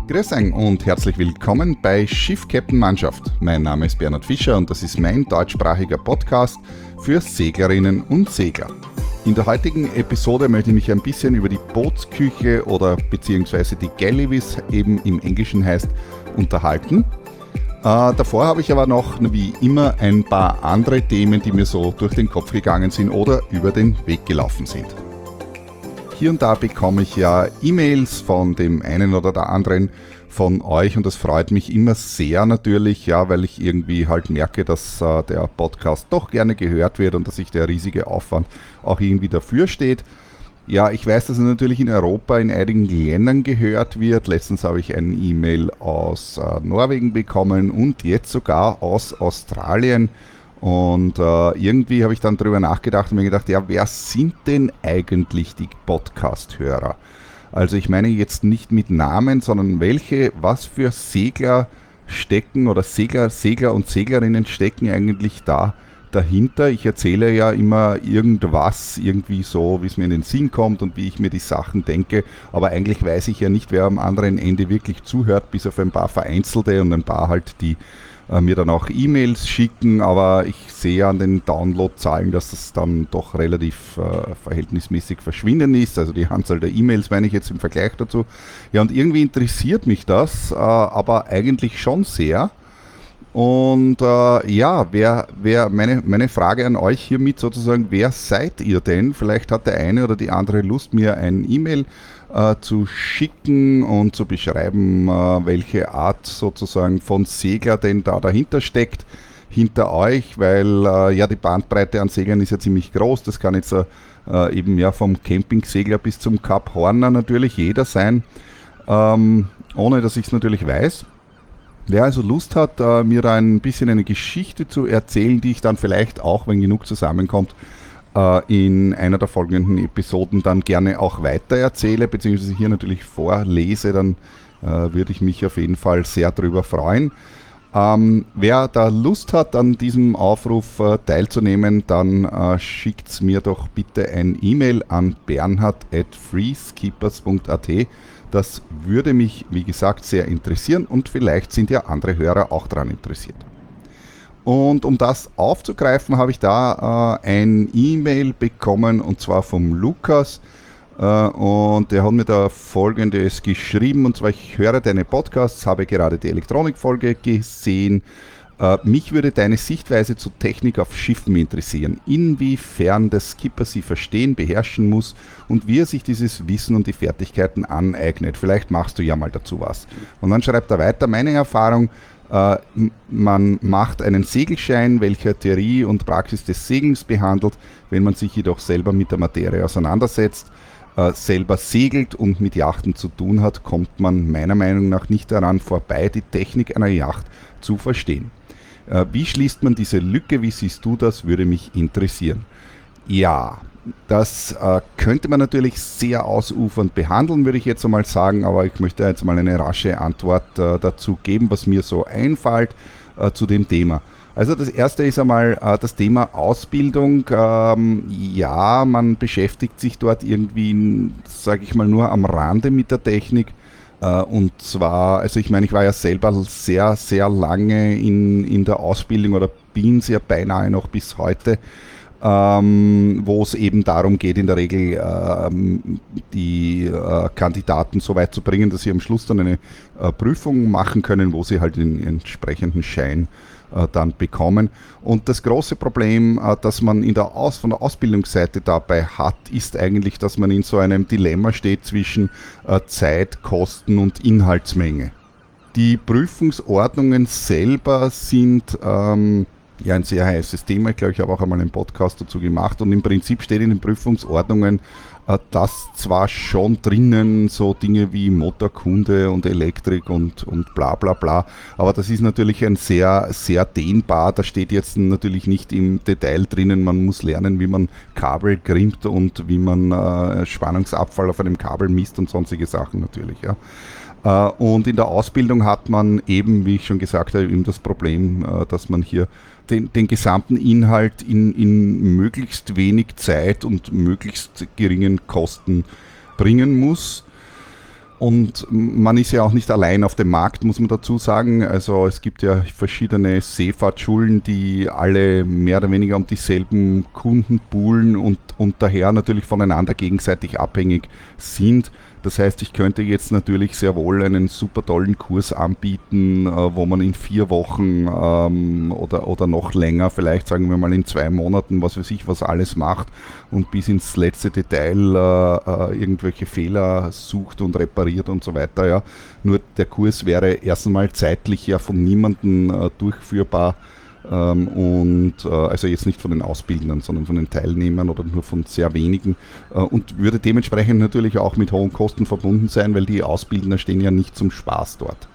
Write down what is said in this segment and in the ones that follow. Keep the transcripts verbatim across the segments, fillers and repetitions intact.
Grüß euch und herzlich willkommen bei Schiff Captain Mannschaft. Mein Name ist Bernhard Fischer und das ist mein deutschsprachiger Podcast für Seglerinnen und Segler. In der heutigen Episode möchte ich mich ein bisschen über die Bootsküche oder beziehungsweise die Galley, wie es eben im Englischen heißt, unterhalten. Äh, davor habe ich aber noch, wie immer, ein paar andere Themen, die mir so durch den Kopf gegangen sind oder über den Weg gelaufen sind. Hier und da bekomme ich ja E-Mails von dem einen oder der anderen von euch und das freut mich immer sehr natürlich, ja, weil ich irgendwie halt merke, dass äh, der Podcast doch gerne gehört wird und dass sich der riesige Aufwand auch irgendwie dafür steht. Ja, ich weiß, dass er natürlich in Europa in einigen Ländern gehört wird. Letztens habe ich eine E-Mail aus äh, Norwegen bekommen und jetzt sogar aus Australien. Und äh, irgendwie habe ich dann darüber nachgedacht und mir gedacht, ja, wer sind denn eigentlich die Podcast-Hörer? Also ich meine jetzt nicht mit Namen, sondern welche, was für Segler stecken oder Segler, Segler und Seglerinnen stecken eigentlich da dahinter. Ich erzähle ja immer irgendwas, irgendwie so, wie es mir in den Sinn kommt und wie ich mir die Sachen denke, aber eigentlich weiß ich ja nicht, wer am anderen Ende wirklich zuhört, bis auf ein paar Vereinzelte und ein paar halt, die mir dann auch E-Mails schicken, aber ich sehe an den Downloadzahlen, dass das dann doch relativ äh, verhältnismäßig verschwindend ist, also die Anzahl der E-Mails meine ich jetzt im Vergleich dazu. Ja, und irgendwie interessiert mich das, äh, aber eigentlich schon sehr. Und äh, ja, wer, wer meine, meine Frage an euch hiermit sozusagen, wer seid ihr denn? Vielleicht hat der eine oder die andere Lust, mir ein E-Mail äh, zu schicken und zu beschreiben, äh, welche Art sozusagen von Segler denn da dahinter steckt, hinter euch, weil äh, ja die Bandbreite an Seglern ist ja ziemlich groß. Das kann jetzt äh, eben ja vom Campingsegler bis zum Kap Horner natürlich jeder sein, ähm, ohne dass ich es natürlich weiß. Wer also Lust hat, äh, mir da ein bisschen eine Geschichte zu erzählen, die ich dann vielleicht auch, wenn genug zusammenkommt, äh, in einer der folgenden Episoden dann gerne auch weiter erzähle, beziehungsweise hier natürlich vorlese, dann äh, würde ich mich auf jeden Fall sehr darüber freuen. Ähm, wer da Lust hat, an diesem Aufruf äh, teilzunehmen, dann äh, schickt mir doch bitte ein E-Mail an bernhard at freeskippers punkt a t. Das würde mich, wie gesagt, sehr interessieren und vielleicht sind ja andere Hörer auch daran interessiert. Und um das aufzugreifen, habe ich da äh, ein E-Mail bekommen und zwar vom Lukas äh, und der hat mir da Folgendes geschrieben und zwar: Ich höre deine Podcasts, habe gerade die Elektronikfolge gesehen. Uh, mich würde deine Sichtweise zu Technik auf Schiffen interessieren, inwiefern der Skipper sie verstehen, beherrschen muss und wie er sich dieses Wissen und die Fertigkeiten aneignet. Vielleicht machst du ja mal dazu was. Und dann schreibt er weiter: Meine Erfahrung, uh, man macht einen Segelschein, welcher Theorie und Praxis des Segelns behandelt. Wenn man sich jedoch selber mit der Materie auseinandersetzt, uh, selber segelt und mit Yachten zu tun hat, kommt man meiner Meinung nach nicht daran vorbei, die Technik einer Yacht zu verstehen. Wie schließt man diese Lücke? Wie siehst du das? Würde mich interessieren. Ja, das äh, könnte man natürlich sehr ausufernd behandeln, würde ich jetzt einmal sagen, aber ich möchte jetzt mal eine rasche Antwort äh, dazu geben, was mir so einfällt äh, zu dem Thema. Also das erste ist einmal äh, das Thema Ausbildung. Ähm, ja, man beschäftigt sich dort irgendwie, sage ich mal, nur am Rande mit der Technik. Und zwar, also ich meine, ich war ja selber sehr, sehr lange in, in der Ausbildung oder bin sehr beinahe noch bis heute, ähm, wo es eben darum geht, in der Regel ähm, die äh, Kandidaten so weit zu bringen, dass sie am Schluss dann eine äh, Prüfung machen können, wo sie halt den entsprechenden Schein äh, dann bekommen. Und das große Problem, äh, das man in der Aus, von der Ausbildungsseite dabei hat, ist eigentlich, dass man in so einem Dilemma steht zwischen äh, Zeit, Kosten und Inhaltsmenge. Die Prüfungsordnungen selber sind ähm, ja ein sehr heißes Thema. Ich glaube, ich habe auch einmal einen Podcast dazu gemacht und im Prinzip steht in den Prüfungsordnungen, äh, dass zwar schon drinnen so Dinge wie Motorkunde und Elektrik und, und bla bla bla, aber das ist natürlich ein sehr, sehr dehnbar. Da steht jetzt natürlich nicht im Detail drinnen, man muss lernen, wie man Kabel grimmt und wie man äh, Spannungsabfall auf einem Kabel misst und sonstige Sachen natürlich, ja. Und in der Ausbildung hat man eben, wie ich schon gesagt habe, eben das Problem, dass man hier den, den gesamten Inhalt in, in möglichst wenig Zeit und möglichst geringen Kosten bringen muss. Und man ist ja auch nicht allein auf dem Markt, muss man dazu sagen. Also es gibt ja verschiedene Seefahrtschulen, die alle mehr oder weniger um dieselben Kunden poolen und, und daher natürlich voneinander gegenseitig abhängig sind. Das heißt, ich könnte jetzt natürlich sehr wohl einen super tollen Kurs anbieten, äh, wo man in vier Wochen ähm, oder, oder noch länger, vielleicht sagen wir mal in zwei Monaten, was weiß ich, was alles macht und bis ins letzte Detail äh, äh, irgendwelche Fehler sucht und repariert und so weiter. Ja. Nur der Kurs wäre erst einmal zeitlich ja von niemandem äh, durchführbar. Ähm, und äh, also jetzt nicht von den Ausbildern, sondern von den Teilnehmern oder nur von sehr wenigen äh, und würde dementsprechend natürlich auch mit hohen Kosten verbunden sein, weil die Ausbildner stehen ja nicht zum Spaß dort.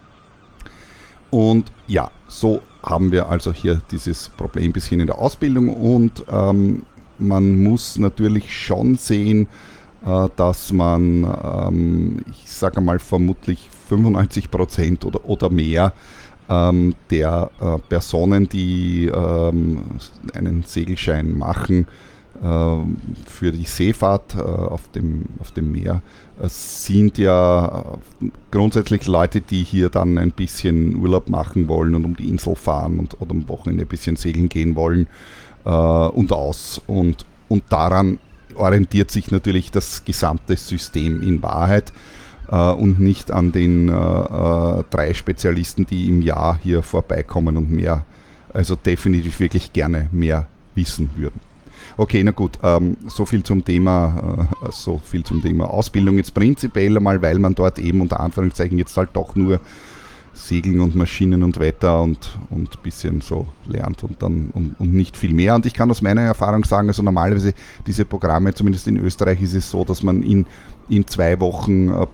Und ja, so haben wir also hier dieses Problem ein bisschen in der Ausbildung und ähm, man muss natürlich schon sehen, äh, dass man, ähm, ich sage mal vermutlich fünfundneunzig Prozent oder, oder mehr Ähm, der äh, Personen, die ähm, einen Segelschein machen äh, für die Seefahrt äh, auf, dem, auf dem Meer, äh, sind ja äh, grundsätzlich Leute, die hier dann ein bisschen Urlaub machen wollen und um die Insel fahren und oder am Wochenende ein bisschen segeln gehen wollen äh, und aus. Und, und daran orientiert sich natürlich das gesamte System in Wahrheit. Und nicht an den äh, äh, drei Spezialisten, die im Jahr hier vorbeikommen und mehr, also definitiv wirklich gerne mehr wissen würden. Okay, na gut, ähm, so viel zum Thema, äh, so viel zum Thema Ausbildung jetzt prinzipiell einmal, weil man dort eben unter Anführungszeichen jetzt halt doch nur Segeln und Maschinen und Wetter und und ein bisschen so lernt und dann und, und nicht viel mehr. Und ich kann aus meiner Erfahrung sagen, also normalerweise diese Programme, zumindest in Österreich ist es so, dass man in, in zwei Wochen äh,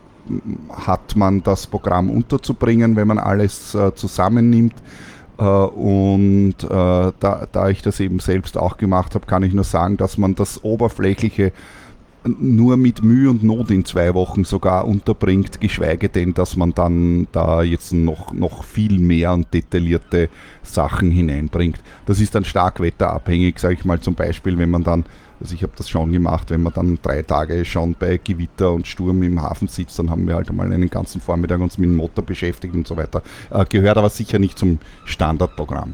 hat man das Programm unterzubringen, wenn man alles äh, zusammennimmt. Äh, und äh, da, da ich das eben selbst auch gemacht habe, kann ich nur sagen, dass man das Oberflächliche nur mit Mühe und Not in zwei Wochen sogar unterbringt, geschweige denn, dass man dann da jetzt noch, noch viel mehr und detaillierte Sachen hineinbringt. Das ist dann stark wetterabhängig, sage ich mal zum Beispiel, wenn man dann, also ich habe das schon gemacht, wenn man dann drei Tage schon bei Gewitter und Sturm im Hafen sitzt, dann haben wir halt einmal einen ganzen Vormittag uns mit dem Motor beschäftigt und so weiter. Äh, gehört aber sicher nicht zum Standardprogramm.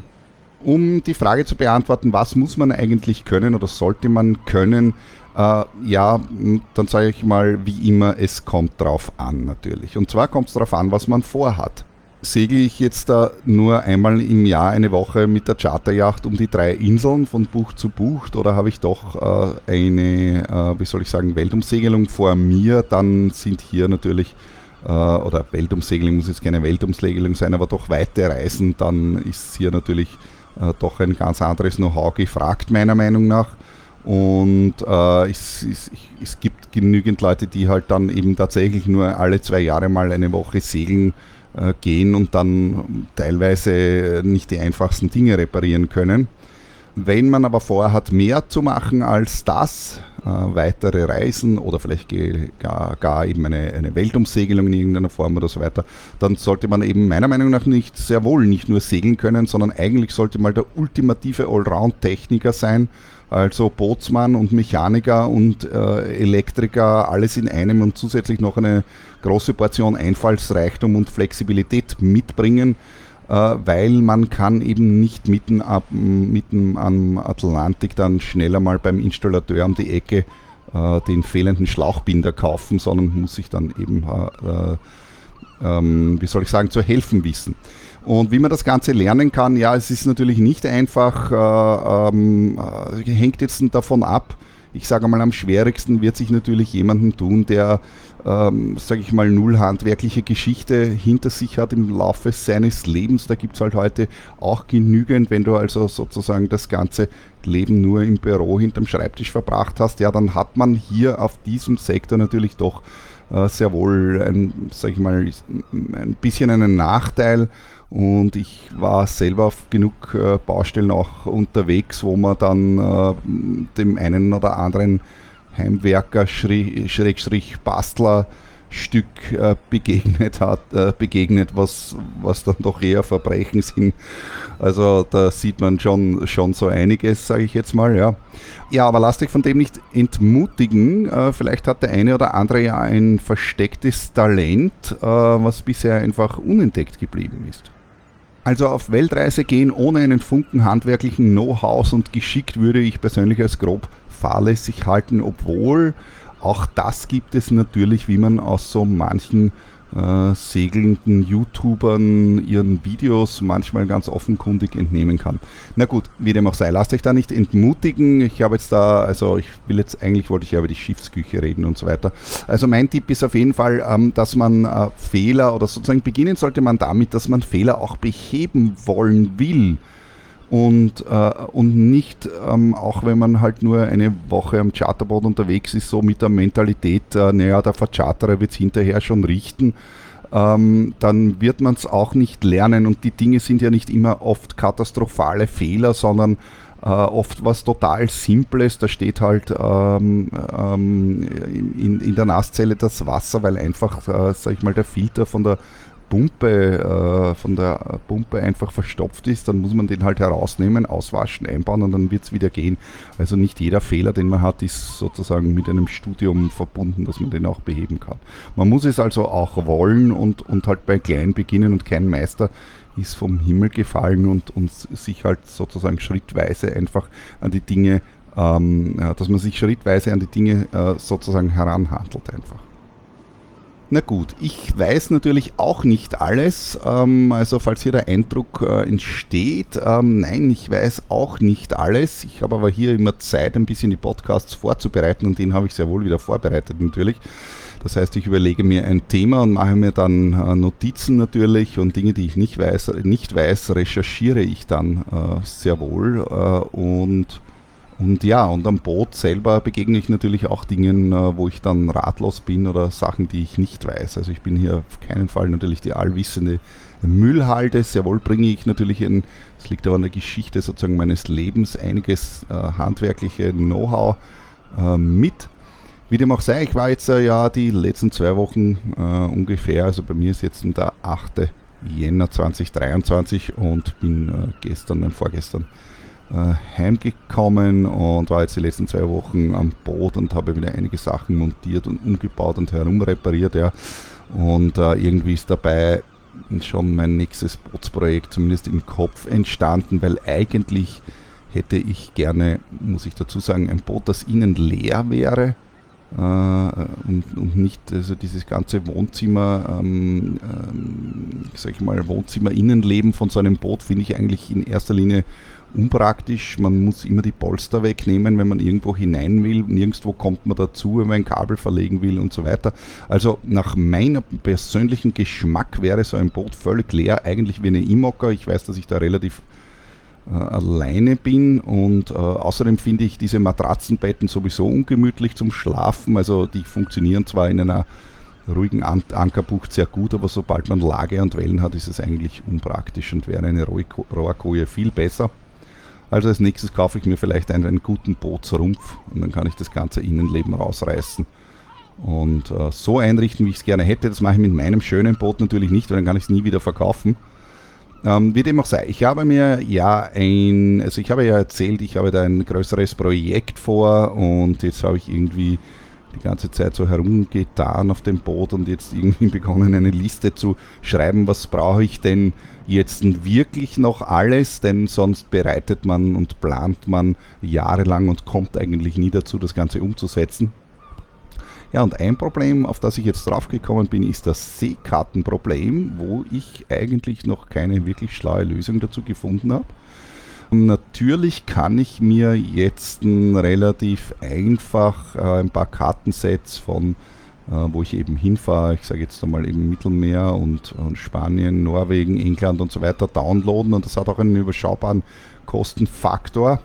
Um die Frage zu beantworten, was muss man eigentlich können oder sollte man können, äh, ja, dann sage ich mal, wie immer, es kommt drauf an natürlich. Und zwar kommt es darauf an, was man vorhat. Segle ich jetzt da nur einmal im Jahr eine Woche mit der Charterjacht um die drei Inseln von Bucht zu Bucht oder habe ich doch äh, eine, äh, wie soll ich sagen, Weltumsegelung vor mir, dann sind hier natürlich, äh, oder Weltumsegelung muss jetzt keine Weltumsegelung sein, aber doch weite Reisen, dann ist hier natürlich äh, doch ein ganz anderes Know-how gefragt, meiner Meinung nach. Und äh, es, es, es gibt genügend Leute, die halt dann eben tatsächlich nur alle zwei Jahre mal eine Woche segeln gehen und dann teilweise nicht die einfachsten Dinge reparieren können. Wenn man aber vorhat, mehr zu machen als das, äh, weitere Reisen oder vielleicht gar, gar eben eine, eine Weltumsegelung in irgendeiner Form oder so weiter, dann sollte man eben meiner Meinung nach nicht sehr wohl nicht nur segeln können, sondern eigentlich sollte mal der ultimative Allround-Techniker sein, also Bootsmann und Mechaniker und äh, Elektriker, alles in einem und zusätzlich noch eine große Portion Einfallsreichtum und Flexibilität mitbringen, äh, weil man kann eben nicht mitten, ab, mitten am Atlantik dann schneller mal beim Installateur um die Ecke äh, den fehlenden Schlauchbinder kaufen, sondern muss sich dann eben, äh, äh, wie soll ich sagen, zu helfen wissen. Und wie man das Ganze lernen kann, ja, es ist natürlich nicht einfach, äh, ähm, äh, hängt jetzt davon ab. Ich sage mal, am schwierigsten wird sich natürlich jemanden tun, der, ähm, sage ich mal, null handwerkliche Geschichte hinter sich hat im Laufe seines Lebens. Da gibt es halt heute auch genügend, wenn du also sozusagen das ganze Leben nur im Büro hinterm Schreibtisch verbracht hast, ja, dann hat man hier auf diesem Sektor natürlich doch äh, sehr wohl, ein, sag ich mal, ein bisschen einen Nachteil. Und ich war selber auf genug äh, Baustellen auch unterwegs, wo man dann äh, dem einen oder anderen Heimwerker, Schrägstrich Bastler Stück äh, begegnet hat, äh, begegnet, was, was dann doch eher Verbrechen sind. Also da sieht man schon, schon so einiges, sage ich jetzt mal, ja. Ja, aber lasst euch von dem nicht entmutigen. Äh, vielleicht hat der eine oder andere ja ein verstecktes Talent, äh, was bisher einfach unentdeckt geblieben ist. Also auf Weltreise gehen ohne einen Funken handwerklichen Know-hows und Geschick würde ich persönlich als grob fahrlässig halten, obwohl auch das gibt es natürlich, wie man aus so manchen äh, segelnden YouTubern ihren Videos manchmal ganz offenkundig entnehmen kann. Na gut, wie dem auch sei, lasst euch da nicht entmutigen. Ich habe jetzt da, also ich will jetzt, eigentlich wollte ich ja über die Schiffsküche reden und so weiter. Also mein Tipp ist auf jeden Fall, ähm, dass man äh, Fehler oder sozusagen beginnen sollte man damit, dass man Fehler auch beheben wollen will. Und, äh, und nicht, ähm, auch wenn man halt nur eine Woche am Charterboot unterwegs ist, so mit der Mentalität, äh, naja, der Vercharterer wird es hinterher schon richten, ähm, dann wird man es auch nicht lernen. Und die Dinge sind ja nicht immer oft katastrophale Fehler, sondern äh, oft was total Simples. Da steht halt ähm, ähm, in, in der Nasszelle das Wasser, weil einfach, äh, sag ich mal, der Filter von der Pumpe, äh, von der Pumpe einfach verstopft ist, dann muss man den halt herausnehmen, auswaschen, einbauen und dann wird es wieder gehen. Also nicht jeder Fehler, den man hat, ist sozusagen mit einem Studium verbunden, dass man den auch beheben kann. Man muss es also auch wollen und, und halt bei klein beginnen und kein Meister ist vom Himmel gefallen und, und sich halt sozusagen schrittweise einfach an die Dinge, ähm, dass man sich schrittweise an die Dinge äh, sozusagen heranhandelt einfach. Na gut, ich weiß natürlich auch nicht alles, ähm, also falls hier der Eindruck äh, entsteht, ähm, nein, ich weiß auch nicht alles. Ich habe aber hier immer Zeit, ein bisschen die Podcasts vorzubereiten und den habe ich sehr wohl wieder vorbereitet natürlich. Das heißt, ich überlege mir ein Thema und mache mir dann äh, Notizen natürlich und Dinge, die ich nicht weiß, nicht weiß recherchiere ich dann äh, sehr wohl äh, und Und ja, und am Boot selber begegne ich natürlich auch Dingen, wo ich dann ratlos bin oder Sachen, die ich nicht weiß. Also ich bin hier auf keinen Fall natürlich die allwissende Müllhalde. Sehr wohl bringe ich natürlich, ein, das liegt aber an der Geschichte sozusagen meines Lebens, einiges äh, handwerkliche Know-how äh, mit. Wie dem auch sei, ich war jetzt äh, ja die letzten zwei Wochen äh, ungefähr, also bei mir ist jetzt der achte Jänner zweitausenddreiundzwanzig und bin äh, gestern und vorgestern heimgekommen und war jetzt die letzten zwei Wochen am Boot und habe wieder einige Sachen montiert und umgebaut und herumrepariert, ja. Und äh, irgendwie ist dabei schon mein nächstes Bootsprojekt zumindest im Kopf entstanden, weil eigentlich hätte ich gerne, muss ich dazu sagen, ein Boot, das innen leer wäre äh, und, und nicht also dieses ganze Wohnzimmer, ähm, ähm, sag ich mal, Wohnzimmer-Innenleben von so einem Boot finde ich eigentlich in erster Linie unpraktisch. Man muss immer die Polster wegnehmen, wenn man irgendwo hinein will. Nirgendwo kommt man dazu, wenn man ein Kabel verlegen will und so weiter. Also nach meinem persönlichen Geschmack wäre so ein Boot völlig leer, eigentlich wie eine Imoca. Ich weiß, dass ich da relativ äh, alleine bin und äh, außerdem finde ich diese Matratzenbetten sowieso ungemütlich zum Schlafen. Also die funktionieren zwar in einer ruhigen An- Ankerbucht sehr gut, aber sobald man Lage und Wellen hat, ist es eigentlich unpraktisch und wäre eine Rohrkoje viel besser. Also als nächstes kaufe ich mir vielleicht einen, einen guten Bootsrumpf und dann kann ich das ganze Innenleben rausreißen und äh, so einrichten, wie ich es gerne hätte. Das mache ich mit meinem schönen Boot natürlich nicht, weil dann kann ich es nie wieder verkaufen. Ähm, wie dem auch sei, ich habe mir ja ein, also ich habe ja erzählt, ich habe da ein größeres Projekt vor und jetzt habe ich irgendwie die ganze Zeit so herumgetan auf dem Boot und jetzt irgendwie begonnen, eine Liste zu schreiben, was brauche ich denn jetzt wirklich noch alles, denn sonst bereitet man und plant man jahrelang und kommt eigentlich nie dazu, das Ganze umzusetzen. Ja, und ein Problem, auf das ich jetzt draufgekommen bin, ist das Seekartenproblem, wo ich eigentlich noch keine wirklich schlaue Lösung dazu gefunden habe. Natürlich kann ich mir jetzt ein relativ einfach äh, ein paar Kartensets von, äh, wo ich eben hinfahre, ich sage jetzt einmal eben Mittelmeer und, und Spanien, Norwegen, England und so weiter downloaden und das hat auch einen überschaubaren Kostenfaktor,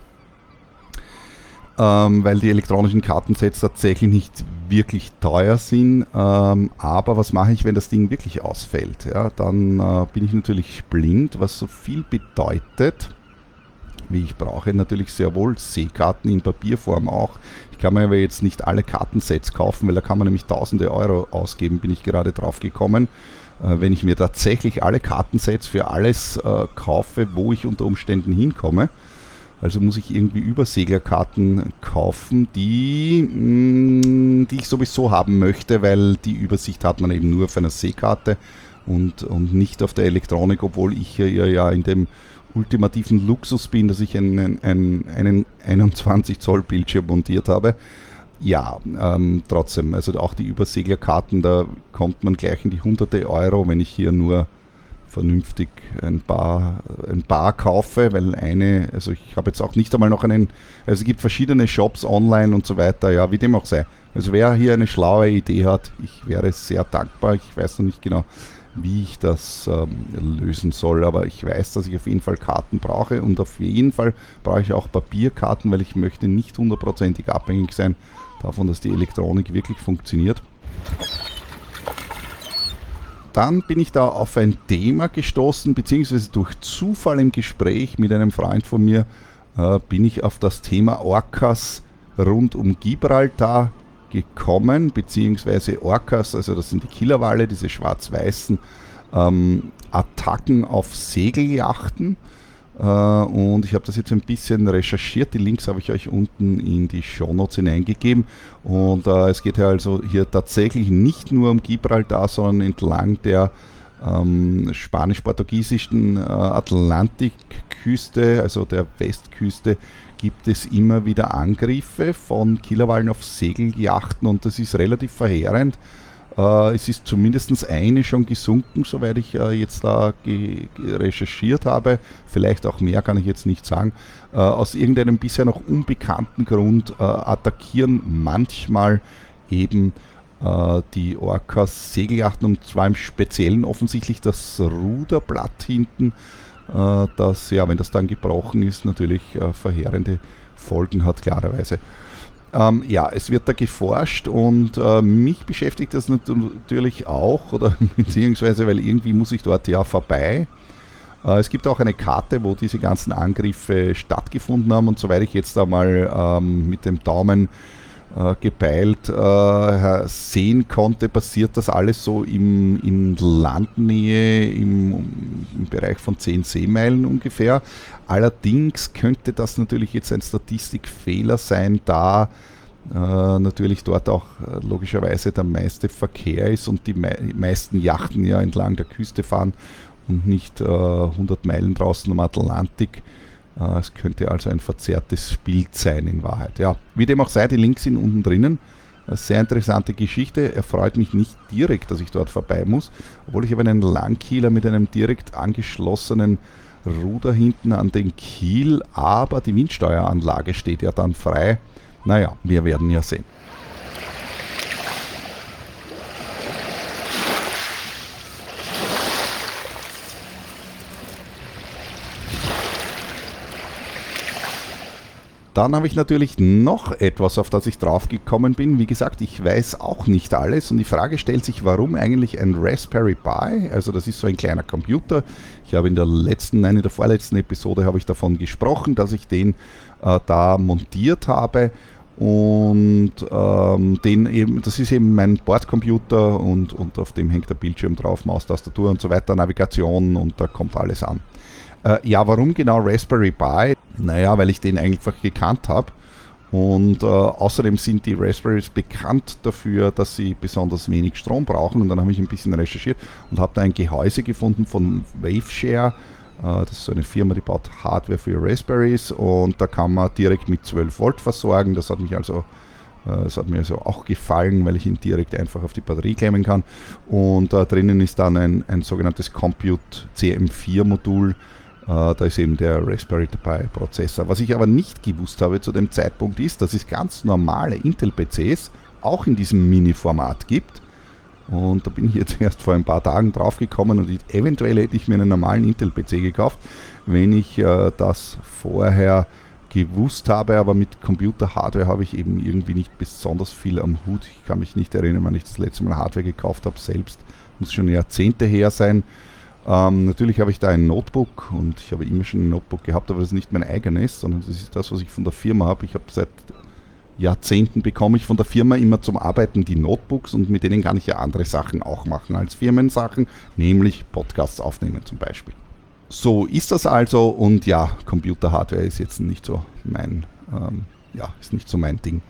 ähm, weil die elektronischen Kartensets tatsächlich nicht wirklich teuer sind, ähm, aber was mache ich, wenn das Ding wirklich ausfällt? Ja, dann äh, bin ich natürlich blind, was so viel bedeutet, wie ich brauche natürlich sehr wohl Seekarten in Papierform auch. Ich kann mir aber jetzt nicht alle Kartensets kaufen, weil da kann man nämlich tausende Euro ausgeben, bin ich gerade drauf gekommen. Äh, wenn ich mir tatsächlich alle Kartensets für alles äh, kaufe, wo ich unter Umständen hinkomme. Also muss ich irgendwie Überseglerkarten kaufen, die, mh, die ich sowieso haben möchte, weil die Übersicht hat man eben nur auf einer Seekarte und, und nicht auf der Elektronik, obwohl ich ja, ja in dem ultimativen Luxus bin, dass ich einen, einen, einen einundzwanzig Zoll Bildschirm montiert habe. Ja, ähm, trotzdem, also auch die Überseglerkarten, da kommt man gleich in die hunderte Euro, wenn ich hier nur vernünftig ein paar, ein paar kaufe, weil eine, also ich habe jetzt auch nicht einmal noch einen, also es gibt verschiedene Shops online und so weiter, ja, wie dem auch sei. Also wer hier eine schlaue Idee hat, ich wäre sehr dankbar, ich weiß noch nicht genau, wie ich das ähm, lösen soll, aber ich weiß, dass ich auf jeden Fall Karten brauche und auf jeden Fall brauche ich auch Papierkarten, weil ich möchte nicht hundertprozentig abhängig sein davon, dass die Elektronik wirklich funktioniert. Dann bin ich da auf ein Thema gestoßen, beziehungsweise durch Zufall im Gespräch mit einem Freund von mir äh, bin ich auf das Thema Orcas rund um Gibraltar gekommen, beziehungsweise Orcas, also das sind die Killerwale, diese schwarz-weißen ähm, Attacken auf Segelyachten. Äh, und ich habe das jetzt ein bisschen recherchiert, die Links habe ich euch unten in die Shownotes hineingegeben. Und äh, es geht ja also hier tatsächlich nicht nur um Gibraltar, sondern entlang der ähm, spanisch-portugiesischen äh, Atlantikküste, also der Westküste, gibt es immer wieder Angriffe von Killerwalen auf Segelyachten und das ist relativ verheerend. Äh, es ist zumindest eine schon gesunken, soweit ich äh, jetzt da ge- recherchiert habe. Vielleicht auch mehr, kann ich jetzt nicht sagen. Äh, aus irgendeinem bisher noch unbekannten Grund äh, attackieren manchmal eben äh, die Orcas Segelyachten und zwar im Speziellen offensichtlich das Ruderblatt hinten, das, ja, wenn das dann gebrochen ist, natürlich äh, verheerende Folgen hat, klarerweise. Ähm, ja, es wird da geforscht und äh, mich beschäftigt das natürlich auch, oder beziehungsweise, weil irgendwie muss ich dort ja vorbei. Äh, es gibt auch eine Karte, wo diese ganzen Angriffe stattgefunden haben und soweit ich jetzt einmal ähm, mit dem Daumen äh, gepeilt äh, sehen konnte, passiert das alles so im, in Landnähe im, im Bereich von zehn Seemeilen ungefähr. Allerdings könnte das natürlich jetzt ein Statistikfehler sein, da äh, natürlich dort auch äh, logischerweise der meiste Verkehr ist und die mei- meisten Yachten ja entlang der Küste fahren und nicht äh, hundert Meilen draußen am Atlantik. Es könnte also ein verzerrtes Bild sein in Wahrheit. Ja, wie dem auch sei, die Links sind unten drinnen. Eine sehr interessante Geschichte. Er freut mich nicht direkt, dass ich dort vorbei muss, obwohl ich habe einen Langkieler mit einem direkt angeschlossenen Ruder hinten an den Kiel, aber die Windsteueranlage steht ja dann frei. Naja, wir werden ja sehen. Dann habe ich natürlich noch etwas, auf das ich drauf gekommen bin. Wie gesagt, ich weiß auch nicht alles und die Frage stellt sich, warum eigentlich ein Raspberry Pi? Also das ist so ein kleiner Computer. Ich habe in der letzten, nein, in der vorletzten Episode habe ich davon gesprochen, dass ich den äh, da montiert habe und ähm, den eben, das ist eben mein Bordcomputer und, und auf dem hängt der Bildschirm drauf, Maus, Tastatur und so weiter, Navigation und da kommt alles an. Äh, ja, warum genau Raspberry Pi? Naja, weil ich den einfach gekannt habe. Und äh, außerdem sind die Raspberries bekannt dafür, dass sie besonders wenig Strom brauchen. Und dann habe ich ein bisschen recherchiert und habe da ein Gehäuse gefunden von Waveshare. Äh, das ist so eine Firma, die baut Hardware für Raspberries. Und da kann man direkt mit zwölf Volt versorgen. Das hat mich also äh, das hat mir also auch gefallen, weil ich ihn direkt einfach auf die Batterie klemmen kann. Und da drinnen ist dann ein, ein sogenanntes Compute C M vier Modul. Da ist eben der Raspberry Pi Prozessor. Was ich aber nicht gewusst habe zu dem Zeitpunkt ist, dass es ganz normale Intel-P Cs auch in diesem Mini-Format gibt. Und da bin ich jetzt erst vor ein paar Tagen drauf gekommen und ich, eventuell hätte ich mir einen normalen Intel-P C gekauft, wenn ich äh, das vorher gewusst habe. Aber mit Computer-Hardware habe ich eben irgendwie nicht besonders viel am Hut. Ich kann mich nicht erinnern, wann ich das letzte Mal Hardware gekauft habe selbst. Muss schon Jahrzehnte her sein. Ähm, natürlich habe ich da ein Notebook und ich habe immer schon ein Notebook gehabt, aber das ist nicht mein eigenes, sondern das ist das, was ich von der Firma habe. Ich habe seit Jahrzehnten bekomme ich von der Firma immer zum Arbeiten die Notebooks und mit denen kann ich ja andere Sachen auch machen als Firmensachen, nämlich Podcasts aufnehmen zum Beispiel. So ist das also und ja, Computer-Hardware ist jetzt nicht so mein, ähm, ja, ist nicht so mein Ding.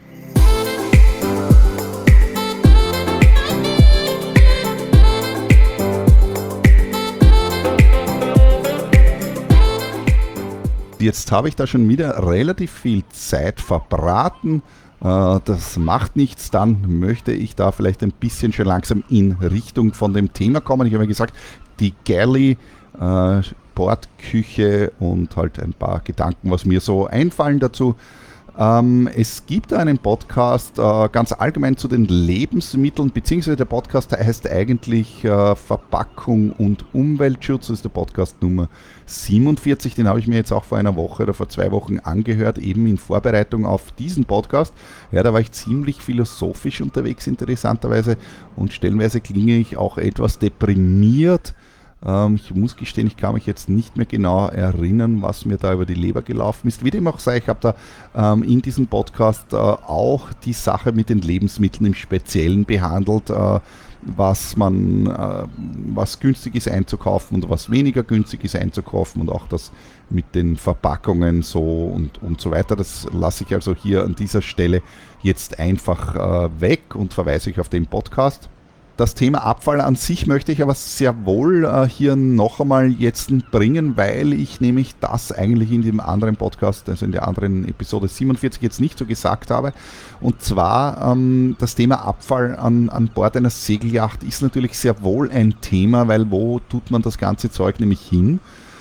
Jetzt habe ich da schon wieder relativ viel Zeit verbraten. Äh, das macht nichts, dann möchte ich da vielleicht ein bisschen schon langsam in Richtung von dem Thema kommen. Ich habe ja gesagt, die Galley, äh, Bordküche und halt ein paar Gedanken, was mir so einfallen dazu. Ähm, es gibt einen Podcast äh, ganz allgemein zu den Lebensmitteln, beziehungsweise der Podcast heißt eigentlich äh, Verpackung und Umweltschutz. Das ist der Podcast Nummer siebenundvierzig, den habe ich mir jetzt auch vor einer Woche oder vor zwei Wochen angehört, eben in Vorbereitung auf diesen Podcast. Ja, da war ich ziemlich philosophisch unterwegs, interessanterweise, und stellenweise klinge ich auch etwas deprimiert. Ähm, ich muss gestehen, ich kann mich jetzt nicht mehr genau erinnern, was mir da über die Leber gelaufen ist. Wie dem auch sei, ich habe da ähm, in diesem Podcast äh, auch die Sache mit den Lebensmitteln im Speziellen behandelt, äh, was man, äh, was günstig ist einzukaufen und was weniger günstig ist einzukaufen und auch das mit den Verpackungen so und, und so weiter. Das lasse ich also hier an dieser Stelle jetzt einfach äh, weg und verweise ich auf den Podcast. Das Thema Abfall an sich möchte ich aber sehr wohl äh, hier noch einmal jetzt bringen, weil ich nämlich das eigentlich in dem anderen Podcast, also in der anderen Episode siebenundvierzig jetzt nicht so gesagt habe. Und zwar ähm, das Thema Abfall an, an Bord einer Segelyacht ist natürlich sehr wohl ein Thema, weil wo tut man das ganze Zeug nämlich hin?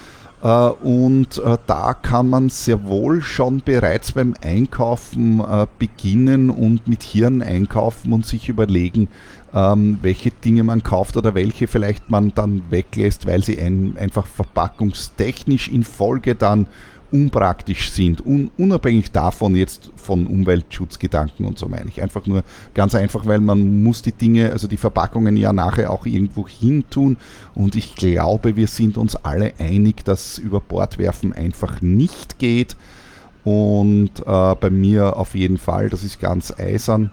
Uh, und uh, da kann man sehr wohl schon bereits beim Einkaufen uh, beginnen und mit Hirn einkaufen und sich überlegen, um, welche Dinge man kauft oder welche vielleicht man dann weglässt, weil sie ein, einfach verpackungstechnisch in Folge dann unpraktisch sind, un, unabhängig davon jetzt von Umweltschutzgedanken und so meine ich. Einfach nur ganz einfach, weil man muss die Dinge, also die Verpackungen ja nachher auch irgendwo hin tun und ich glaube, wir sind uns alle einig, dass über Bord werfen einfach nicht geht und äh, bei mir auf jeden Fall, das ist ganz eisern.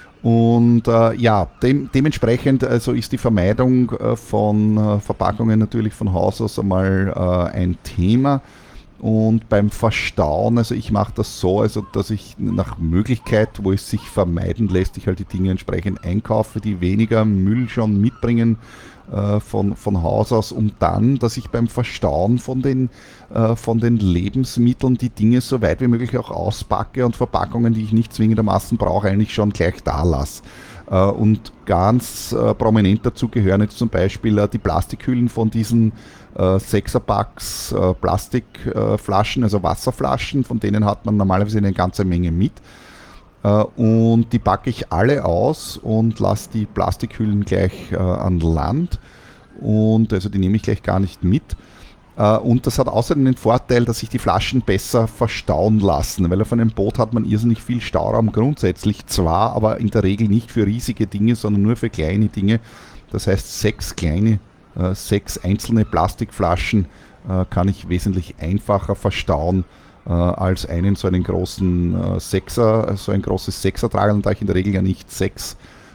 Und äh, ja, dem, dementsprechend also ist die Vermeidung äh, von äh, Verpackungen natürlich von Haus aus einmal äh, ein Thema. Und beim Verstauen, also ich mache das so, also dass ich nach Möglichkeit, wo es sich vermeiden lässt, ich halt die Dinge entsprechend einkaufe, die weniger Müll schon mitbringen äh, von, von Haus aus, um dann, dass ich beim Verstauen von den, äh, von den Lebensmitteln die Dinge so weit wie möglich auch auspacke und Verpackungen, die ich nicht zwingendermaßen brauche, eigentlich schon gleich da lasse. Uh, und ganz uh, prominent dazu gehören jetzt zum Beispiel uh, die Plastikhüllen von diesen uh, Sechserpacks uh, Plastikflaschen, uh, also Wasserflaschen, von denen hat man normalerweise eine ganze Menge mit. Uh, und die packe ich alle aus und lasse die Plastikhüllen gleich uh, an Land. Und also die nehme ich gleich gar nicht mit. Und das hat außerdem den Vorteil, dass sich die Flaschen besser verstauen lassen, weil auf einem Boot hat man irrsinnig viel Stauraum grundsätzlich zwar, aber in der Regel nicht für riesige Dinge, sondern nur für kleine Dinge. Das heißt, sechs kleine, äh, sechs einzelne Plastikflaschen äh, kann ich wesentlich einfacher verstauen äh, als einen so einen großen äh, Sechser, so ein großes Sechser tragen, da ich in der Regel ja nicht sechs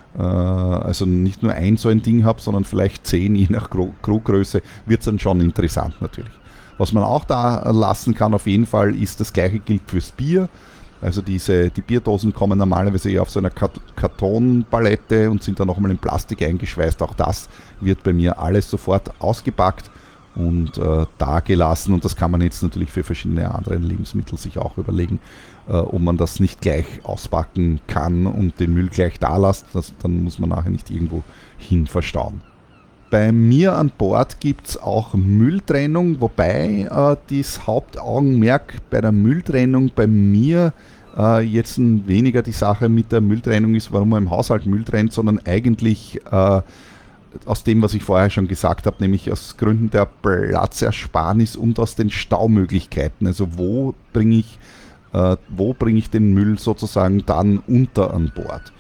also nicht nur ein so ein Ding habe, sondern vielleicht zehn, je nach Kruggröße, wird es dann schon interessant natürlich. Was man auch da lassen kann auf jeden Fall ist, das gleiche gilt fürs Bier. Also diese, die Bierdosen kommen normalerweise eher auf so einer Kartonpalette und sind dann nochmal in Plastik eingeschweißt. Auch das wird bei mir alles sofort ausgepackt und äh, da gelassen. Und das kann man jetzt natürlich für verschiedene andere Lebensmittel sich auch überlegen, äh, ob man das nicht gleich auspacken kann und den Müll gleich da lässt. Das, dann muss man nachher nicht irgendwo hin verstauen. Bei mir an Bord gibt es auch Mülltrennung, wobei äh, das Hauptaugenmerk bei der Mülltrennung bei mir äh, jetzt weniger die Sache mit der Mülltrennung ist, warum man im Haushalt Müll trennt, sondern eigentlich äh, aus dem, was ich vorher schon gesagt habe, nämlich aus Gründen der Platzersparnis und aus den Staumöglichkeiten. Also wo bringe ich, äh, wo bringe ich den Müll sozusagen dann unter an Bord?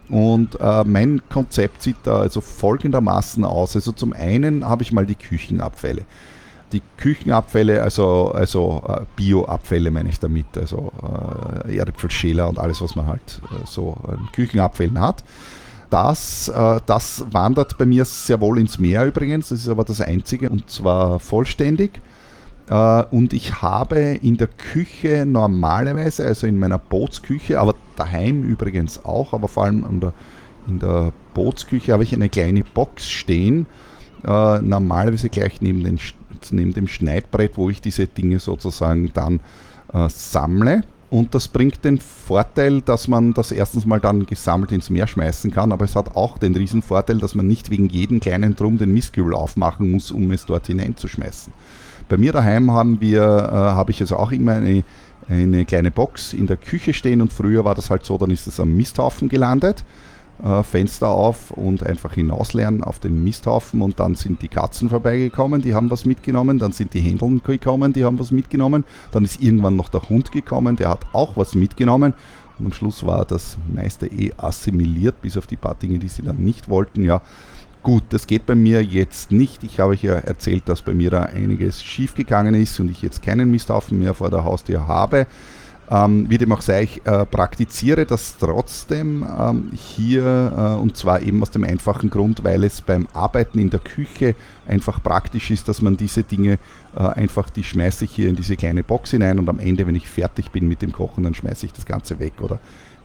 Und äh, mein Konzept sieht da also folgendermaßen aus. Also zum einen habe ich mal die Küchenabfälle. Die Küchenabfälle, also, also äh, Bioabfälle meine ich damit, also äh, Erdäpfelschäler und alles, was man halt äh, so an Küchenabfällen hat. Das, äh, das wandert bei mir sehr wohl ins Meer übrigens, das ist aber das Einzige und zwar vollständig. Äh, und ich habe in der Küche normalerweise, also in meiner Bootsküche, aber daheim übrigens auch, aber vor allem in der, in der Bootsküche habe ich eine kleine Box stehen, äh, normalerweise gleich neben, den, neben dem Schneidbrett, wo ich diese Dinge sozusagen dann äh, sammle. Und das bringt den Vorteil, dass man das erstens mal dann gesammelt ins Meer schmeißen kann, aber es hat auch den riesen Vorteil, dass man nicht wegen jedem kleinen Drum den Mistkübel aufmachen muss, um es dort hineinzuschmeißen. Bei mir daheim haben wir, äh, habe ich also auch immer eine, eine kleine Box in der Küche stehen und früher war das halt so, dann ist es am Misthaufen gelandet, äh, Fenster auf und einfach hinausleeren auf den Misthaufen und dann sind die Katzen vorbeigekommen, die haben was mitgenommen, dann sind die Händeln gekommen, die haben was mitgenommen, dann ist irgendwann noch der Hund gekommen, der hat auch was mitgenommen und am Schluss war das meiste eh assimiliert, bis auf die paar Dinge, die sie dann nicht wollten, ja. Gut, das geht bei mir jetzt nicht. Ich habe euch ja erzählt, dass bei mir da einiges schiefgegangen ist und ich jetzt keinen Misthaufen mehr vor der Haustür habe. Ähm, wie dem auch sei, ich äh, praktiziere das trotzdem ähm, hier äh, und zwar eben aus dem einfachen Grund, weil es beim Arbeiten in der Küche einfach praktisch ist, dass man diese Dinge äh, einfach, die schmeiße ich hier in diese kleine Box hinein und am Ende, wenn ich fertig bin mit dem Kochen, dann schmeiße ich das Ganze weg oder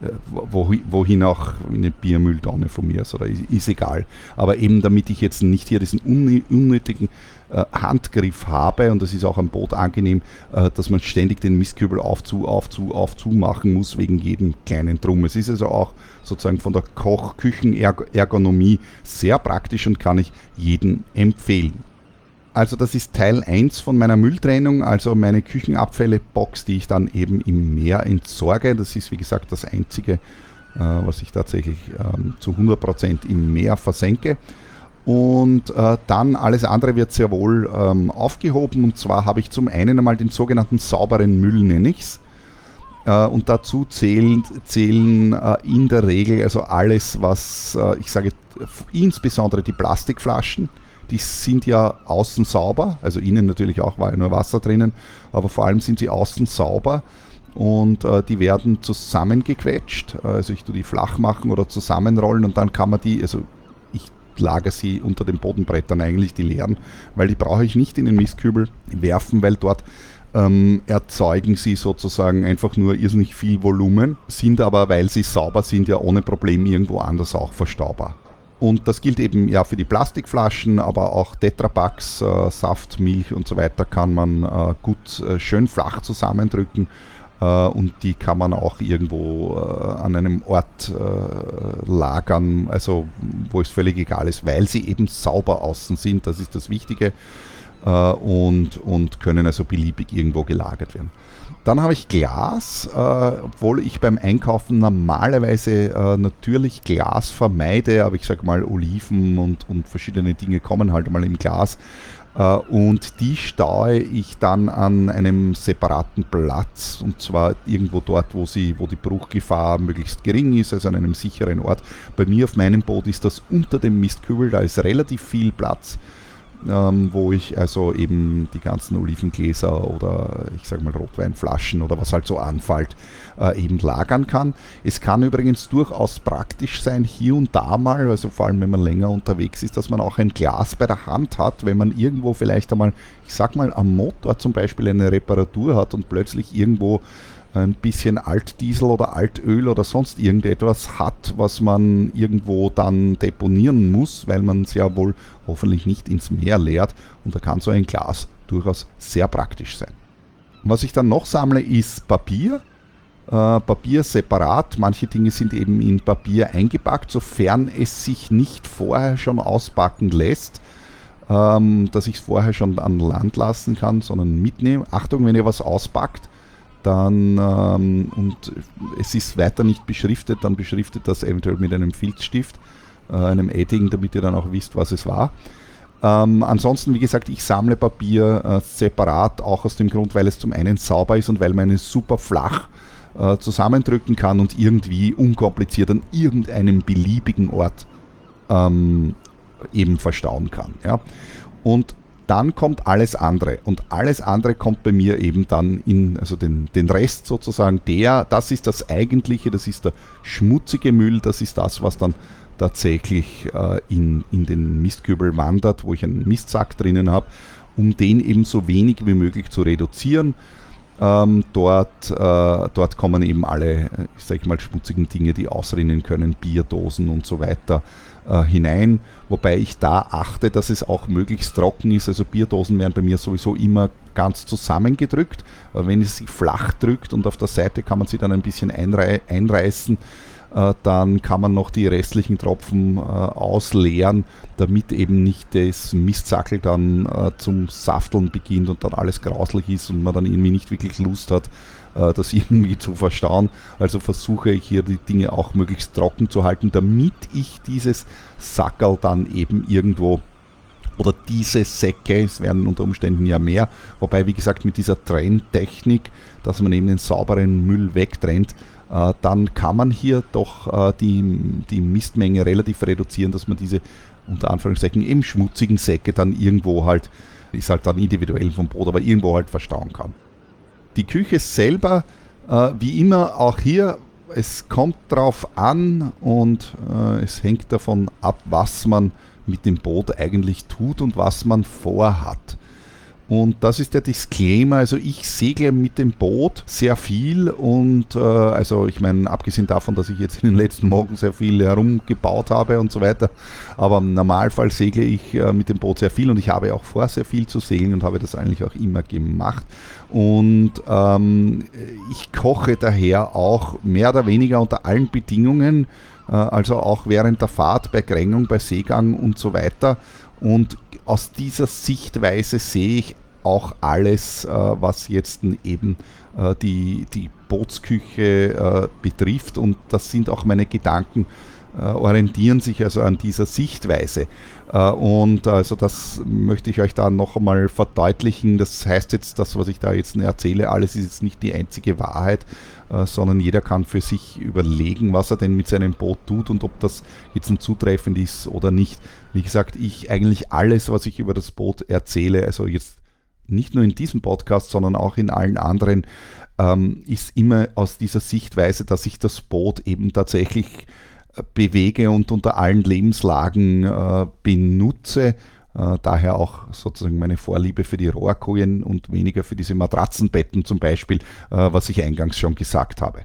wohin auch eine Biermülltonne von mir ist, oder ist, ist egal. Aber eben damit ich jetzt nicht hier diesen unnötigen äh, Handgriff habe, und das ist auch am Boot angenehm, äh, dass man ständig den Mistkübel aufzu, aufzu, aufzu machen muss wegen jedem kleinen Drum. Es ist also auch sozusagen von der Koch-Küchen-Ergonomie sehr praktisch und kann ich jedem empfehlen. Also das ist Teil eins von meiner Mülltrennung, also meine Küchenabfälle-Box, die ich dann eben im Meer entsorge. Das ist wie gesagt das Einzige, äh, was ich tatsächlich ähm, zu hundert Prozent im Meer versenke. Und äh, dann alles andere wird sehr wohl ähm, aufgehoben. Und zwar habe ich zum einen einmal den sogenannten sauberen Müll, nenne ich es. Äh, und dazu zählen, zählen äh, in der Regel also alles, was, äh, ich sage insbesondere die Plastikflaschen. Die sind ja außen sauber, also innen natürlich auch, war ja nur Wasser drinnen, aber vor allem sind sie außen sauber und äh, die werden zusammengequetscht. Also ich tue die flach machen oder zusammenrollen und dann kann man die, also ich lagere sie unter den Bodenbrettern eigentlich, die leeren, weil die brauche ich nicht in den Mistkübel werfen, weil dort ähm, erzeugen sie sozusagen einfach nur irrsinnig viel Volumen, sind aber, weil sie sauber sind, ja ohne Problem irgendwo anders auch verstaubar. Und das gilt eben ja für die Plastikflaschen, aber auch Tetrapacks, äh, Saft, Milch und so weiter kann man äh, gut äh, schön flach zusammendrücken äh, und die kann man auch irgendwo äh, an einem Ort äh, lagern, also wo es völlig egal ist, weil sie eben sauber außen sind, das ist das Wichtige äh, und, und können also beliebig irgendwo gelagert werden. Dann habe ich Glas, äh, obwohl ich beim Einkaufen normalerweise äh, natürlich Glas vermeide, aber ich sage mal Oliven und, und verschiedene Dinge kommen halt mal im Glas äh, und die staue ich dann an einem separaten Platz und zwar irgendwo dort, wo, sie, wo die Bruchgefahr möglichst gering ist, also an einem sicheren Ort. Bei mir auf meinem Boot ist das unter dem Mistkübel, da ist relativ viel Platz. Ähm, wo ich also eben die ganzen Olivengläser oder ich sage mal Rotweinflaschen oder was halt so anfällt, äh, eben lagern kann. Es kann übrigens durchaus praktisch sein, hier und da mal, also vor allem wenn man länger unterwegs ist, dass man auch ein Glas bei der Hand hat, wenn man irgendwo vielleicht einmal, ich sag mal am Motor zum Beispiel eine Reparatur hat und plötzlich irgendwo ein bisschen Altdiesel oder Altöl oder sonst irgendetwas hat, was man irgendwo dann deponieren muss, weil man es ja wohl hoffentlich nicht ins Meer leert. Und da kann so ein Glas durchaus sehr praktisch sein. Was ich dann noch sammle, ist Papier. Äh, Papier separat. Manche Dinge sind eben in Papier eingepackt, sofern es sich nicht vorher schon auspacken lässt, ähm, dass ich es vorher schon an Land lassen kann, sondern mitnehmen. Achtung, wenn ihr was auspackt, dann ähm, und es ist weiter nicht beschriftet, dann beschriftet das eventuell mit einem Filzstift, äh, einem Edding, damit ihr dann auch wisst, was es war. Ähm, ansonsten, wie gesagt, ich sammle Papier äh, separat, auch aus dem Grund, weil es zum einen sauber ist und weil man es super flach äh, zusammendrücken kann und irgendwie unkompliziert an irgendeinem beliebigen Ort ähm, eben verstauen kann. Ja. Und dann kommt alles andere und alles andere kommt bei mir eben dann in, also den, den Rest sozusagen, der, das ist das Eigentliche, das ist der schmutzige Müll, das ist das, was dann tatsächlich äh, in, in den Mistkübel wandert, wo ich einen Mistsack drinnen habe, um den eben so wenig wie möglich zu reduzieren. Ähm, dort, äh, dort kommen eben alle, ich sag mal, schmutzigen Dinge, die ausrinnen können, Bierdosen und so weiter, äh, hinein. Wobei ich da achte, dass es auch möglichst trocken ist. Also Bierdosen werden bei mir sowieso immer ganz zusammengedrückt. Äh, wenn es sich flach drückt und auf der Seite kann man sie dann ein bisschen einrei- einreißen, äh, dann kann man noch die restlichen Tropfen äh, ausleeren, damit eben nicht das Mistsackel dann äh, zum Safteln beginnt und dann alles grauslich ist und man dann irgendwie nicht wirklich Lust hat, äh, das irgendwie zu verstauen. Also versuche ich hier die Dinge auch möglichst trocken zu halten, damit ich dieses Sackerl dann eben irgendwo oder diese Säcke, es werden unter Umständen ja mehr, wobei wie gesagt mit dieser Trenntechnik, dass man eben den sauberen Müll wegtrennt, äh, dann kann man hier doch äh, die, die Mistmenge relativ reduzieren, dass man diese unter Anführungszeichen eben schmutzigen Säcke dann irgendwo halt, ist halt dann individuell vom Brot, aber irgendwo halt verstauen kann. Die Küche selber, äh, wie immer auch hier, es kommt drauf an und äh, es hängt davon ab, was man mit dem Boot eigentlich tut und was man vorhat. Und das ist der Disclaimer, also ich segle mit dem Boot sehr viel und äh, also ich meine, abgesehen davon, dass ich jetzt in den letzten Morgen sehr viel herumgebaut habe und so weiter, aber im Normalfall segle ich äh, mit dem Boot sehr viel und ich habe auch vor, sehr viel zu segeln und habe das eigentlich auch immer gemacht. Und ähm, ich koche daher auch mehr oder weniger unter allen Bedingungen, äh, also auch während der Fahrt, bei Grängung, bei Seegang und so weiter. Und aus dieser Sichtweise sehe ich auch alles, äh, was jetzt eben äh, die, die Bootsküche äh, betrifft. Und das sind auch meine Gedanken, äh, orientieren sich also an dieser Sichtweise. Äh, und also das möchte ich euch da noch einmal verdeutlichen. Das heißt jetzt, das, was ich da jetzt erzähle, alles ist jetzt nicht die einzige Wahrheit, äh, sondern jeder kann für sich überlegen, was er denn mit seinem Boot tut und ob das jetzt ein zutreffend ist oder nicht. Wie gesagt, ich eigentlich alles, was ich über das Boot erzähle, also jetzt nicht nur in diesem Podcast, sondern auch in allen anderen, ähm, ist immer aus dieser Sichtweise, dass ich das Boot eben tatsächlich äh, bewege und unter allen Lebenslagen äh, benutze. Äh, daher auch sozusagen meine Vorliebe für die Rohrkojen und weniger für diese Matratzenbetten zum Beispiel, äh, was ich eingangs schon gesagt habe.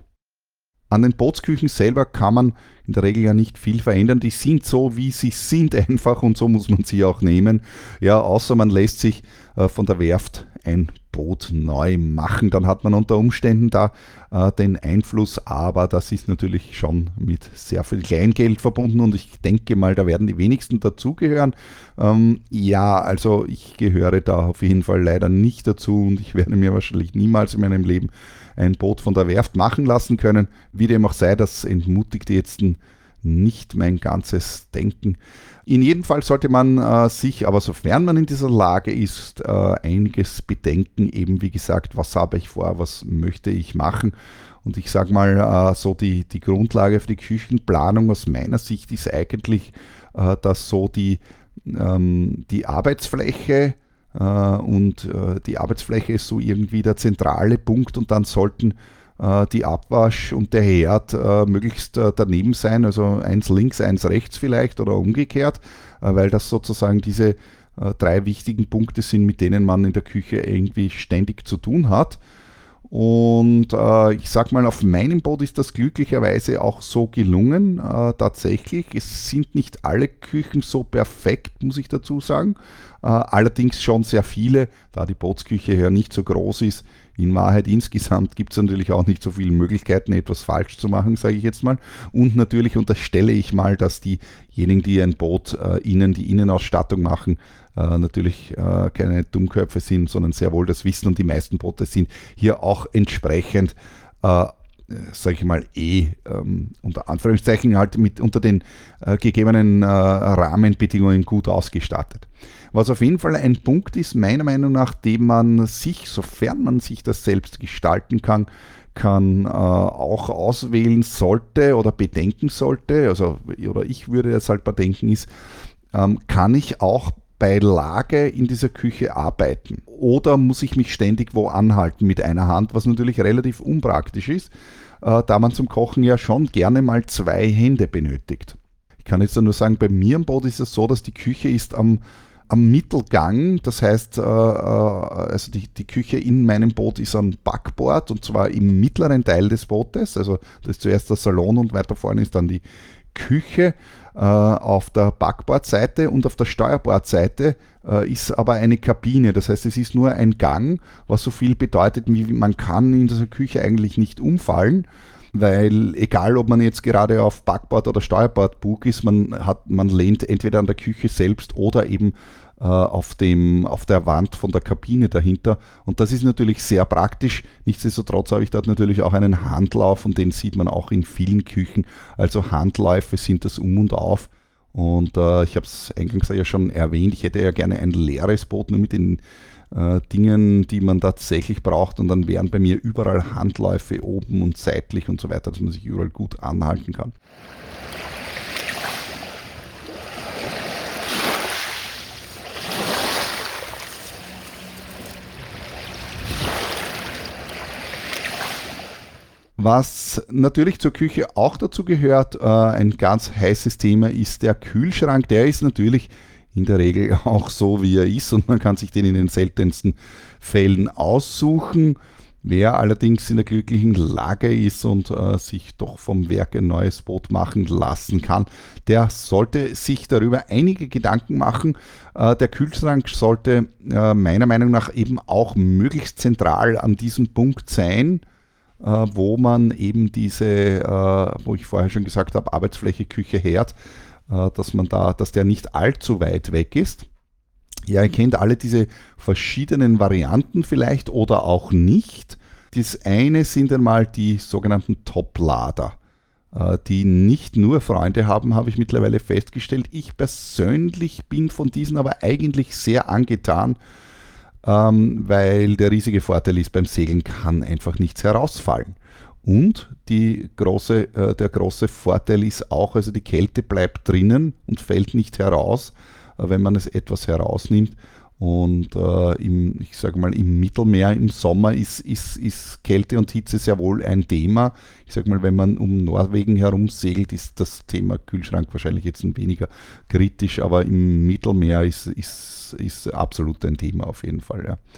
An den Bootsküchen selber kann man in der Regel ja nicht viel verändern. Die sind so, wie sie sind einfach und so muss man sie auch nehmen. Ja, außer man lässt sich äh, von der Werft ein Boot neu machen. Dann hat man unter Umständen da äh, den Einfluss, aber das ist natürlich schon mit sehr viel Kleingeld verbunden und ich denke mal, da werden die wenigsten dazugehören. Ähm, ja, also ich gehöre da auf jeden Fall leider nicht dazu und ich werde mir wahrscheinlich niemals in meinem Leben ein Boot von der Werft machen lassen können. Wie dem auch sei, das entmutigt jetzt nicht mein ganzes Denken. In jedem Fall sollte man äh, sich, aber sofern man in dieser Lage ist, äh, einiges bedenken. Eben wie gesagt, was habe ich vor, was möchte ich machen. Und ich sage mal, äh, so die, die Grundlage für die Küchenplanung aus meiner Sicht ist eigentlich, äh, dass so die, ähm, die Arbeitsfläche und die Arbeitsfläche ist so irgendwie der zentrale Punkt und dann sollten die Abwasch und der Herd möglichst daneben sein, also eins links, eins rechts vielleicht oder umgekehrt, weil das sozusagen diese drei wichtigen Punkte sind, mit denen man in der Küche irgendwie ständig zu tun hat. Und äh, ich sag mal, auf meinem Boot ist das glücklicherweise auch so gelungen, äh, tatsächlich. Es sind nicht alle Küchen so perfekt, muss ich dazu sagen. Äh, allerdings schon sehr viele, da die Bootsküche ja nicht so groß ist. In Wahrheit insgesamt gibt es natürlich auch nicht so viele Möglichkeiten, etwas falsch zu machen, sage ich jetzt mal. Und natürlich unterstelle ich mal, dass diejenigen, die ein Boot äh, innen, die Innenausstattung machen, äh, natürlich äh, keine Dummköpfe sind, sondern sehr wohl das Wissen und die meisten Boote sind hier auch entsprechend, äh, sage ich mal, eh ähm, unter Anführungszeichen halt mit unter den äh, gegebenen äh, Rahmenbedingungen gut ausgestattet. Was auf jeden Fall ein Punkt ist, meiner Meinung nach, den man sich, sofern man sich das selbst gestalten kann, Schrankern äh, auch auswählen sollte oder bedenken sollte, also oder ich würde jetzt halt bedenken ist, ähm, kann ich auch bei Lage in dieser Küche arbeiten oder muss ich mich ständig wo anhalten mit einer Hand, was natürlich relativ unpraktisch ist, äh, da man zum Kochen ja schon gerne mal zwei Hände benötigt. Ich kann jetzt nur sagen, bei mir im Boot ist es so, dass die Küche ist am Am Mittelgang, das heißt, äh, also die, die Küche in meinem Boot ist ein Backbord und zwar im mittleren Teil des Bootes. Also das ist zuerst der Salon und weiter vorne ist dann die Küche äh, auf der Backbordseite und auf der Steuerbordseite äh, ist aber eine Kabine. Das heißt, es ist nur ein Gang, was so viel bedeutet, wie man kann in dieser Küche eigentlich nicht umfallen. Weil egal, ob man jetzt gerade auf Backbord oder Steuerbordbug ist, man, hat, man lehnt entweder an der Küche selbst oder eben äh, auf, dem, auf der Wand von der Kabine dahinter. Und das ist natürlich sehr praktisch. Nichtsdestotrotz habe ich dort natürlich auch einen Handlauf und den sieht man auch in vielen Küchen. Also Handläufe sind das um und auf. Und äh, ich habe es eingangs ja schon erwähnt, ich hätte ja gerne ein leeres Boot, nur mit den Äh, Dingen, die man tatsächlich braucht und dann wären bei mir überall Handläufe oben und seitlich und so weiter, dass man sich überall gut anhalten kann. Was natürlich zur Küche auch dazu gehört, äh, ein ganz heißes Thema ist der Kühlschrank. Der ist natürlich in der Regel auch so, wie er ist und man kann sich den in den seltensten Fällen aussuchen. Wer allerdings in der glücklichen Lage ist und äh, sich doch vom Werk ein neues Boot machen lassen kann, der sollte sich darüber einige Gedanken machen. Äh, der Kühlschrank sollte äh, meiner Meinung nach eben auch möglichst zentral an diesem Punkt sein, äh, wo man eben diese, äh, wo ich vorher schon gesagt habe, Arbeitsfläche, Küche, Herd, dass man da, dass der nicht allzu weit weg ist. Ja, ihr kennt alle diese verschiedenen Varianten vielleicht oder auch nicht. Das eine sind einmal die sogenannten Toplader, die nicht nur Freunde haben, habe ich mittlerweile festgestellt. Ich persönlich bin von diesen aber eigentlich sehr angetan, weil der riesige Vorteil ist, beim Segeln kann einfach nichts herausfallen. Und die große, äh, der große Vorteil ist auch, also die Kälte bleibt drinnen und fällt nicht heraus, äh, wenn man es etwas herausnimmt. Und äh, im, ich sage mal, im Mittelmeer im Sommer ist, ist, ist Kälte und Hitze sehr wohl ein Thema. Ich sage mal, wenn man um Norwegen herum segelt, ist das Thema Kühlschrank wahrscheinlich jetzt ein weniger kritisch, aber im Mittelmeer ist, ist, ist absolut ein Thema auf jeden Fall. Ja.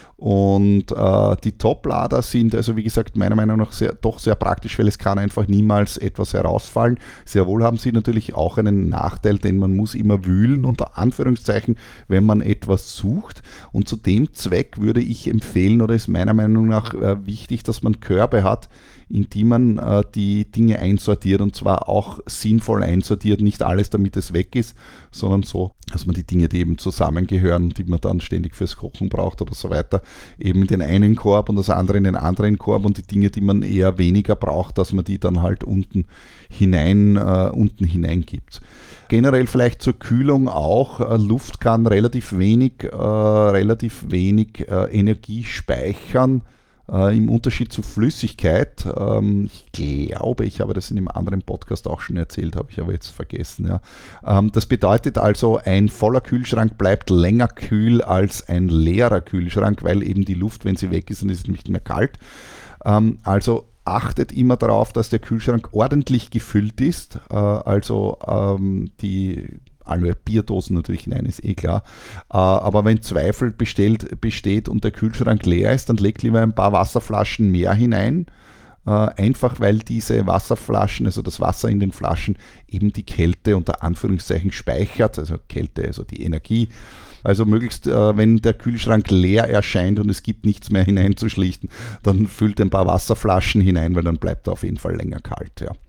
Und äh, die Toplader sind also wie gesagt meiner Meinung nach sehr, doch sehr praktisch, weil es kann einfach niemals etwas herausfallen. Sehr wohl haben sie natürlich auch einen Nachteil, denn man muss immer wühlen, unter Anführungszeichen, wenn man etwas sucht. Und zu dem Zweck würde ich empfehlen, oder ist meiner Meinung nach äh, wichtig, dass man Körbe hat, in die man äh, die Dinge einsortiert und zwar auch sinnvoll einsortiert, nicht alles damit es weg ist, sondern so, dass man die Dinge, die eben zusammengehören, die man dann ständig fürs Kochen braucht oder so weiter, eben in den einen Korb und das andere in den anderen Korb und die Dinge, die man eher weniger braucht, dass man die dann halt unten hinein, äh, unten hineingibt. Generell vielleicht zur Kühlung auch, äh, Luft kann relativ wenig, äh, relativ wenig äh, Energie speichern. Äh, Im Unterschied zu Flüssigkeit, ähm, ich glaube, ich habe das in einem anderen Podcast auch schon erzählt, habe ich aber jetzt vergessen. Ja. Ähm, das bedeutet also, ein voller Kühlschrank bleibt länger kühl als ein leerer Kühlschrank, weil eben die Luft, wenn sie weg ist, dann ist es nicht mehr kalt. Ähm, also achtet immer darauf, dass der Kühlschrank ordentlich gefüllt ist, äh, also ähm, die alle Bierdosen natürlich hinein, ist eh klar. Äh, aber wenn Zweifel bestellt, besteht und der Kühlschrank leer ist, dann legt lieber ein paar Wasserflaschen mehr hinein. Äh, einfach weil diese Wasserflaschen, also das Wasser in den Flaschen, eben die Kälte unter Anführungszeichen speichert, also Kälte, also die Energie. Also möglichst, äh, wenn der Kühlschrank leer erscheint und es gibt nichts mehr hineinzuschlichten, dann füllt ein paar Wasserflaschen hinein, weil dann bleibt er auf jeden Fall länger kalt. Ja.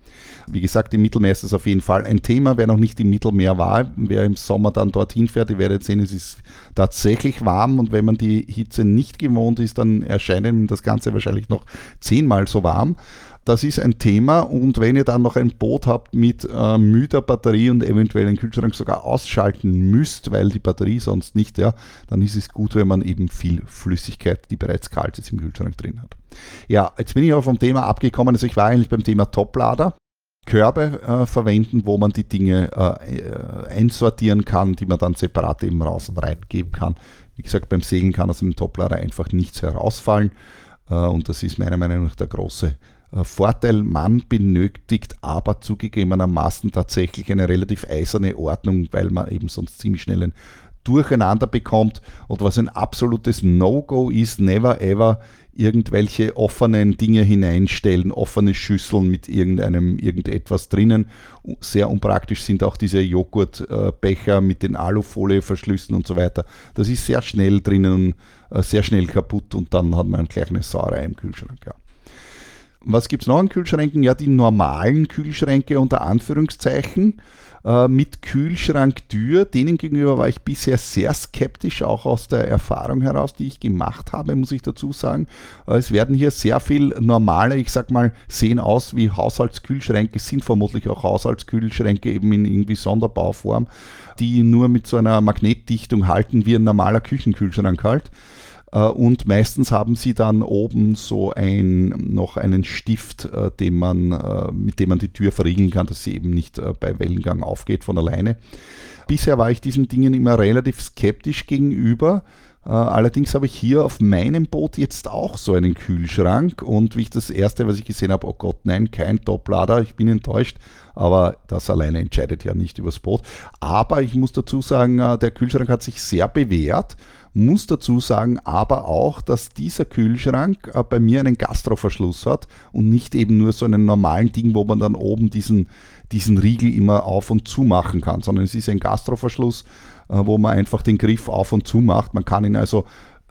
Wie gesagt, im Mittelmeer ist das auf jeden Fall ein Thema. Wer noch nicht im Mittelmeer war, wer im Sommer dann dorthin fährt, ihr werdet sehen, es ist tatsächlich warm und wenn man die Hitze nicht gewohnt ist, dann erscheint ihm das Ganze wahrscheinlich noch zehnmal so warm. Das ist ein Thema und wenn ihr dann noch ein Boot habt mit äh, müder Batterie und eventuell den Kühlschrank sogar ausschalten müsst, weil die Batterie sonst nicht, ja, dann ist es gut, wenn man eben viel Flüssigkeit, die bereits kalt ist, im Kühlschrank drin hat. Ja, jetzt bin ich aber vom Thema abgekommen, also ich war eigentlich beim Thema Toplader. Körbe äh, verwenden, wo man die Dinge äh, einsortieren kann, die man dann separat eben raus und reingeben kann. Wie gesagt, beim Segeln kann aus dem Toplader einfach nichts herausfallen äh, und das ist meiner Meinung nach der große Vorteil. Man benötigt aber zugegebenermaßen tatsächlich eine relativ eiserne Ordnung, weil man eben sonst ziemlich schnell ein Durcheinander bekommt. Und was ein absolutes No-Go ist, never ever irgendwelche offenen Dinge hineinstellen, offene Schüsseln mit irgendeinem irgendetwas drinnen. Sehr unpraktisch sind auch diese Joghurtbecher mit den Alufolieverschlüssen und so weiter. Das ist sehr schnell drinnen, sehr schnell kaputt und dann hat man gleich eine Sauerei im Kühlschrank. Ja. Was gibt es noch an Kühlschränken? Ja, die normalen Kühlschränke unter Anführungszeichen äh, mit Kühlschranktür. Denen gegenüber war ich bisher sehr skeptisch, auch aus der Erfahrung heraus, die ich gemacht habe, muss ich dazu sagen. Äh, es werden hier sehr viel normale, ich sag mal, sehen aus wie Haushaltskühlschränke, sind vermutlich auch Haushaltskühlschränke eben in irgendwie Sonderbauform, die nur mit so einer Magnetdichtung halten wie ein normaler Küchenkühlschrank halt. Und meistens haben sie dann oben so ein, noch einen Stift, äh, den man, äh, mit dem man die Tür verriegeln kann, dass sie eben nicht äh, bei Wellengang aufgeht von alleine. Bisher war ich diesen Dingen immer relativ skeptisch gegenüber. Äh, allerdings habe ich hier auf meinem Boot jetzt auch so einen Kühlschrank und wie ich das erste, was ich gesehen habe, oh Gott, nein, kein Toplader, ich bin enttäuscht. Aber das alleine entscheidet ja nicht übers Boot. Aber ich muss dazu sagen, äh, der Kühlschrank hat sich sehr bewährt. Muss dazu sagen, aber auch, dass dieser Kühlschrank äh, bei mir einen Gastroverschluss hat und nicht eben nur so einen normalen Ding, wo man dann oben diesen, diesen Riegel immer auf und zu machen kann, sondern es ist ein Gastroverschluss, äh, wo man einfach den Griff auf und zu macht. Man kann ihn also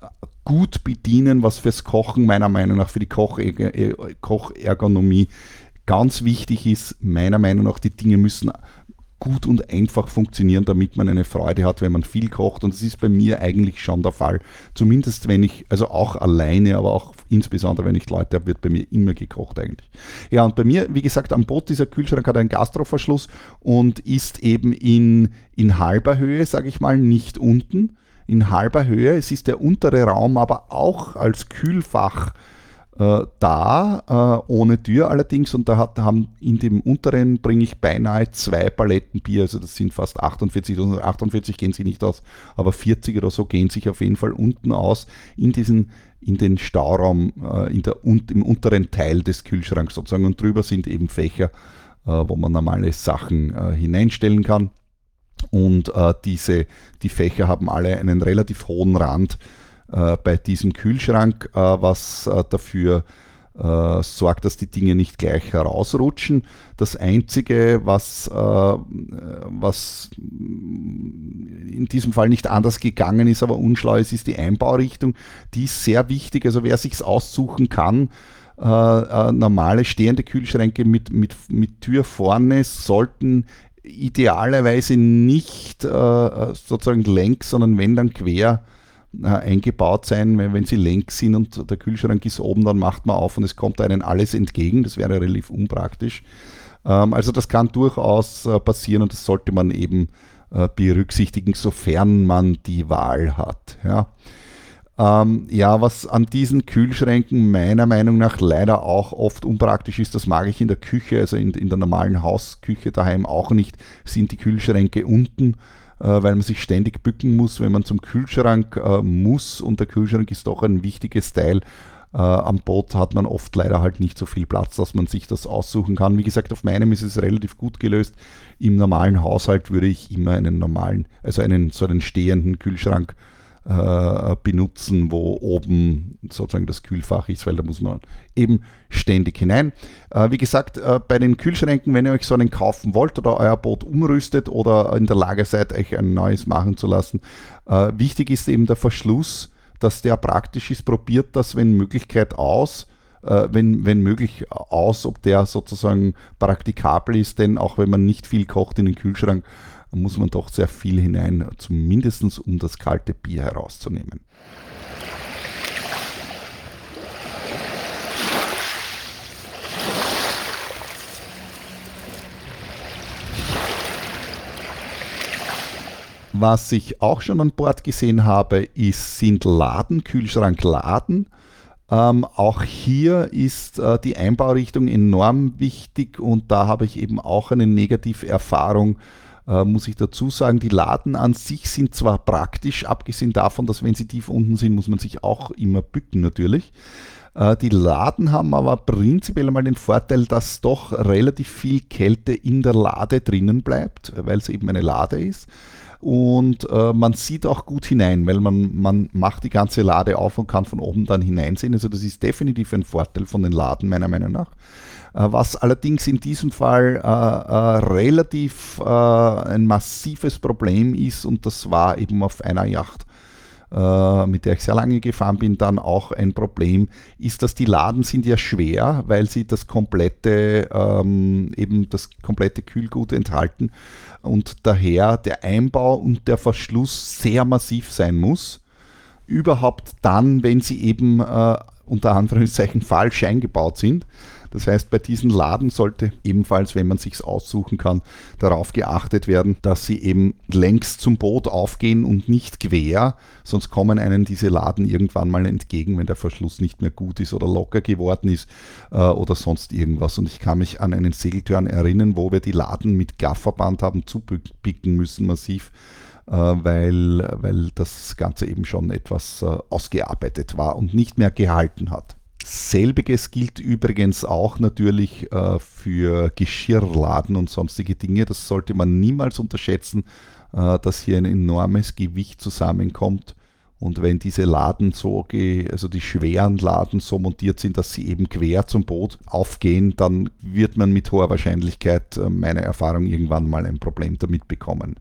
gut bedienen, was fürs Kochen meiner Meinung nach, für die Koch- Kochergonomie ganz wichtig ist. Meiner Meinung nach, die Dinge müssen gut und einfach funktionieren, damit man eine Freude hat, wenn man viel kocht. Und das ist bei mir eigentlich schon der Fall. Zumindest wenn ich, also auch alleine, aber auch insbesondere wenn ich Leute habe, wird bei mir immer gekocht eigentlich. Ja, und bei mir, wie gesagt, am Boot, dieser Kühlschrank hat einen Gastroverschluss und ist eben in, in halber Höhe, sage ich mal, nicht unten. In halber Höhe. Es ist der untere Raum aber auch als Kühlfach Äh, da, äh, ohne Tür allerdings, und da hat, haben in dem unteren bringe ich beinahe zwei Paletten Bier, also das sind fast achtundvierzig, achtundvierzig gehen sich nicht aus, aber vierzig oder so gehen sich auf jeden Fall unten aus, in diesen, in den Stauraum, äh, in der, und, im unteren Teil des Kühlschranks sozusagen, und drüber sind eben Fächer, äh, wo man normale Sachen äh, hineinstellen kann, und äh, diese, die Fächer haben alle einen relativ hohen Rand bei diesem Kühlschrank, was dafür sorgt, dass die Dinge nicht gleich herausrutschen. Das Einzige, was, was in diesem Fall nicht anders gegangen ist, aber unschlau ist, ist die Einbaurichtung. Die ist sehr wichtig. Also wer sich es aussuchen kann, normale stehende Kühlschränke mit, mit, mit Tür vorne sollten idealerweise nicht sozusagen längs, sondern wenn dann quer eingebaut sein, wenn, wenn sie längs sind und der Kühlschrank ist oben, dann macht man auf und es kommt einem alles entgegen. Das wäre relativ unpraktisch. Ähm, also das kann durchaus äh, passieren und das sollte man eben äh, berücksichtigen, sofern man die Wahl hat. Ja. Ähm, ja, was an diesen Kühlschränken meiner Meinung nach leider auch oft unpraktisch ist, das mag ich in der Küche, also in, in der normalen Hausküche daheim auch nicht, sind die Kühlschränke unten, weil man sich ständig bücken muss, wenn man zum Kühlschrank äh, muss, und der Kühlschrank ist doch ein wichtiges Teil. Äh, am Boot hat man oft leider halt nicht so viel Platz, dass man sich das aussuchen kann. Wie gesagt, auf meinem ist es relativ gut gelöst. Im normalen Haushalt würde ich immer einen normalen, also einen so einen stehenden Kühlschrank äh, benutzen, wo oben sozusagen das Kühlfach ist, weil da muss man eben ständig hinein. Äh, wie gesagt, äh, bei den Kühlschränken, wenn ihr euch so einen kaufen wollt oder euer Boot umrüstet oder in der Lage seid, euch ein neues machen zu lassen, äh, wichtig ist eben der Verschluss, dass der praktisch ist. Probiert das, wenn Möglichkeit aus, äh, wenn, wenn möglich, aus, ob der sozusagen praktikabel ist, denn auch wenn man nicht viel kocht in den Kühlschrank, muss man doch sehr viel hinein, zumindest um das kalte Bier herauszunehmen. Was ich auch schon an Bord gesehen habe, ist, sind Laden, Kühlschrankladen. Ähm, auch hier ist äh, die Einbaurichtung enorm wichtig und da habe ich eben auch eine negative Erfahrung, äh, muss ich dazu sagen. Die Laden an sich sind zwar praktisch, abgesehen davon, dass wenn sie tief unten sind, muss man sich auch immer bücken natürlich. Äh, die Laden haben aber prinzipiell mal den Vorteil, dass doch relativ viel Kälte in der Lade drinnen bleibt, weil es eben eine Lade ist. Und äh, man sieht auch gut hinein, weil man, man macht die ganze Lade auf und kann von oben dann hineinsehen. Also das ist definitiv ein Vorteil von den Laden meiner Meinung nach. Äh, was allerdings in diesem Fall äh, äh, relativ äh, ein massives Problem ist, und das war eben auf einer Yacht, äh, mit der ich sehr lange gefahren bin, dann auch ein Problem, ist, dass die Laden sind ja schwer, weil sie das komplette, ähm, eben das komplette Kühlgut enthalten und daher der Einbau und der Verschluss sehr massiv sein muss. Überhaupt dann, wenn sie eben äh, unter Anführungszeichen falsch eingebaut sind. Das heißt, bei diesen Laden sollte ebenfalls, wenn man es sich aussuchen kann, darauf geachtet werden, dass sie eben längs zum Boot aufgehen und nicht quer, sonst kommen einem diese Laden irgendwann mal entgegen, wenn der Verschluss nicht mehr gut ist oder locker geworden ist äh, oder sonst irgendwas. Und ich kann mich an einen Segeltörn erinnern, wo wir die Laden mit Gafferband haben zupicken müssen, massiv, äh, weil, weil das Ganze eben schon etwas äh, ausgearbeitet war und nicht mehr gehalten hat. Selbiges gilt übrigens auch natürlich äh, für Geschirrladen und sonstige Dinge. Das sollte man niemals unterschätzen, äh, dass hier ein enormes Gewicht zusammenkommt. Und wenn diese Laden so, ge- also die schweren Laden so montiert sind, dass sie eben quer zum Boot aufgehen, dann wird man mit hoher Wahrscheinlichkeit, äh, meiner Erfahrung, irgendwann mal ein Problem damit bekommen.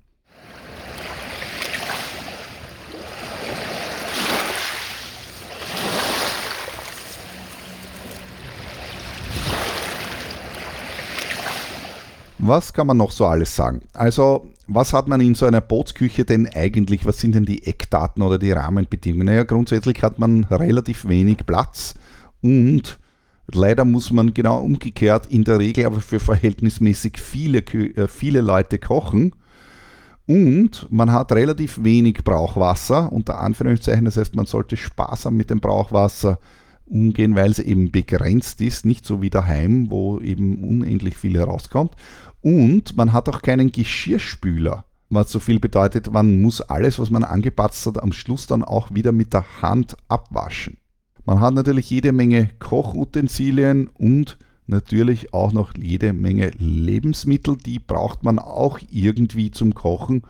Was kann man noch so alles sagen? Also, was hat man in so einer Bootsküche denn eigentlich? Was sind denn die Eckdaten oder die Rahmenbedingungen? Naja, grundsätzlich hat man relativ wenig Platz und leider muss man genau umgekehrt in der Regel aber für verhältnismäßig viele, Kü- äh, viele Leute kochen. Und man hat relativ wenig Brauchwasser, unter Anführungszeichen. Das heißt, man sollte sparsam mit dem Brauchwasser umgehen, weil es eben begrenzt ist, nicht so wie daheim, wo eben unendlich viel herauskommt. Und man hat auch keinen Geschirrspüler, was so viel bedeutet, man muss alles, was man angepatzt hat, am Schluss dann auch wieder mit der Hand abwaschen. Man hat natürlich jede Menge Kochutensilien und natürlich auch noch jede Menge Lebensmittel, die braucht man auch irgendwie zum Kochen.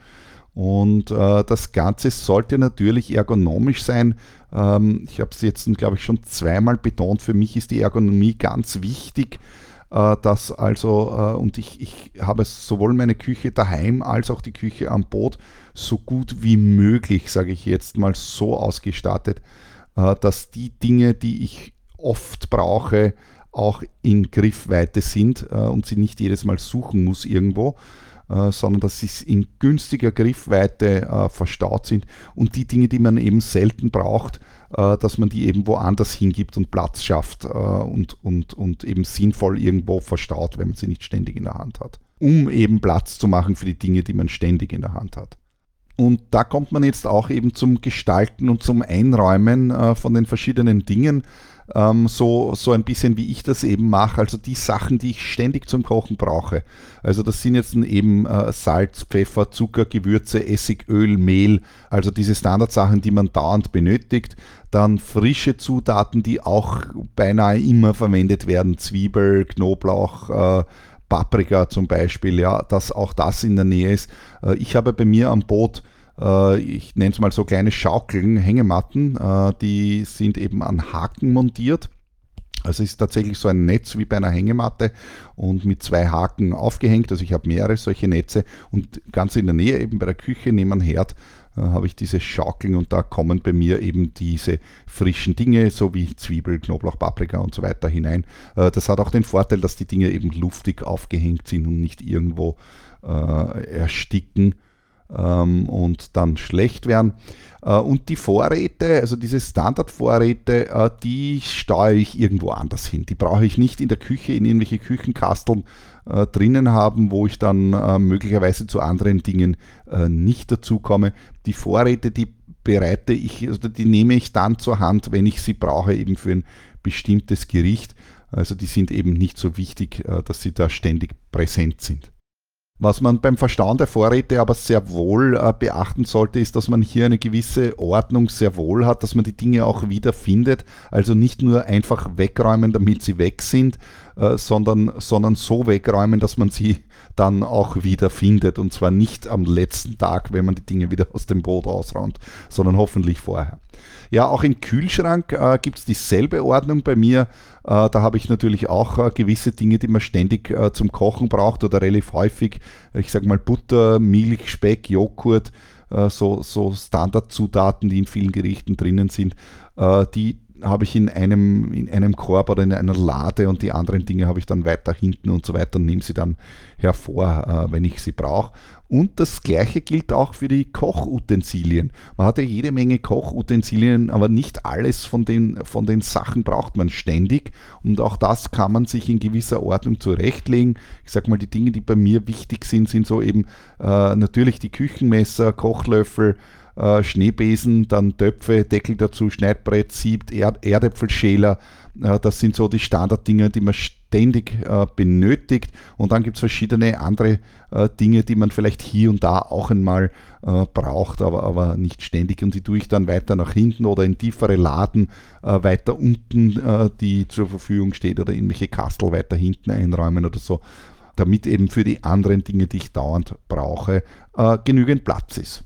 Und äh, das Ganze sollte natürlich ergonomisch sein. Ähm, ich habe es jetzt, glaube ich, schon zweimal betont, für mich ist die Ergonomie ganz wichtig. Äh, dass also, äh, und ich, ich habe sowohl meine Küche daheim als auch die Küche am Boot so gut wie möglich, sage ich jetzt mal, so ausgestattet, äh, dass die Dinge, die ich oft brauche, auch in Griffweite sind äh, und sie nicht jedes Mal suchen muss irgendwo, äh, sondern dass sie in günstiger Griffweite äh, verstaut sind und die Dinge, die man eben selten braucht, äh, dass man die eben woanders hingibt und Platz schafft äh, und, und, und eben sinnvoll irgendwo verstaut, wenn man sie nicht ständig in der Hand hat, um eben Platz zu machen für die Dinge, die man ständig in der Hand hat. Und da kommt man jetzt auch eben zum Gestalten und zum Einräumen äh, von den verschiedenen Dingen, ähm, so, so ein bisschen wie ich das eben mache, also die Sachen, die ich ständig zum Kochen brauche. Also das sind jetzt eben äh, Salz, Pfeffer, Zucker, Gewürze, Essig, Öl, Mehl, also diese Standardsachen, die man dauernd benötigt. Dann frische Zutaten, die auch beinahe immer verwendet werden, Zwiebel, Knoblauch, äh, Paprika zum Beispiel, ja, dass auch das in der Nähe ist. Äh, ich habe bei mir am Boot, äh, ich nenne es mal so kleine Schaukeln, Hängematten, äh, die sind eben an Haken montiert. Also es ist tatsächlich so ein Netz wie bei einer Hängematte und mit zwei Haken aufgehängt. Also ich habe mehrere solche Netze und ganz in der Nähe, eben bei der Küche neben dem Herd, äh, habe ich diese Schaukeln und da kommen bei mir eben diese frischen Dinge, so wie Zwiebel, Knoblauch, Paprika und so weiter hinein. Äh, das hat auch den Vorteil, dass die Dinge eben luftig aufgehängt sind und nicht irgendwo äh, ersticken ähm, und dann schlecht werden. Äh, und die Vorräte, also diese Standardvorräte, äh, die steuere ich irgendwo anders hin. Die brauche ich nicht in der Küche, in irgendwelche Küchenkasteln äh, drinnen haben, wo ich dann äh, möglicherweise zu anderen Dingen äh, nicht dazukomme. Die Vorräte, die bereite ich, also die nehme ich dann zur Hand, wenn ich sie brauche, eben für ein bestimmtes Gericht. Also die sind eben nicht so wichtig, äh, dass sie da ständig präsent sind. Was man beim Verstauen der Vorräte aber sehr wohl äh, beachten sollte, ist, dass man hier eine gewisse Ordnung sehr wohl hat, dass man die Dinge auch wiederfindet. Also nicht nur einfach wegräumen, damit sie weg sind, äh, sondern, sondern so wegräumen, dass man sie dann auch wieder findet. Und zwar nicht am letzten Tag, wenn man die Dinge wieder aus dem Boot ausräumt, sondern hoffentlich vorher. Ja, auch im Kühlschrank äh, gibt es dieselbe Ordnung bei mir. Äh, da habe ich natürlich auch äh, gewisse Dinge, die man ständig äh, zum Kochen braucht oder relativ häufig. Ich sage mal Butter, Milch, Speck, Joghurt, äh, so, so Standardzutaten, die in vielen Gerichten drinnen sind. Äh, die habe ich in einem, in einem Korb oder in einer Lade und die anderen Dinge habe ich dann weiter hinten und so weiter und nehme sie dann hervor, äh, wenn ich sie brauche. Und das Gleiche gilt auch für die Kochutensilien. Man hat ja jede Menge Kochutensilien, aber nicht alles von den, von den Sachen braucht man ständig. Und auch das kann man sich in gewisser Ordnung zurechtlegen. Ich sage mal, die Dinge, die bei mir wichtig sind, sind so eben äh, natürlich die Küchenmesser, Kochlöffel, äh, Schneebesen, dann Töpfe, Deckel dazu, Schneidbrett, Sieb, Erd Erdäpfelschäler. Äh, das sind so die Standarddinge, die man ständig äh, benötigt. Und dann gibt es verschiedene andere äh, Dinge, die man vielleicht hier und da auch einmal äh, braucht, aber, aber nicht ständig. Und die tue ich dann weiter nach hinten oder in tiefere Laden äh, weiter unten, äh, die zur Verfügung steht, oder irgendwelche Kastel weiter hinten einräumen oder so, damit eben für die anderen Dinge, die ich dauernd brauche, äh, genügend Platz ist.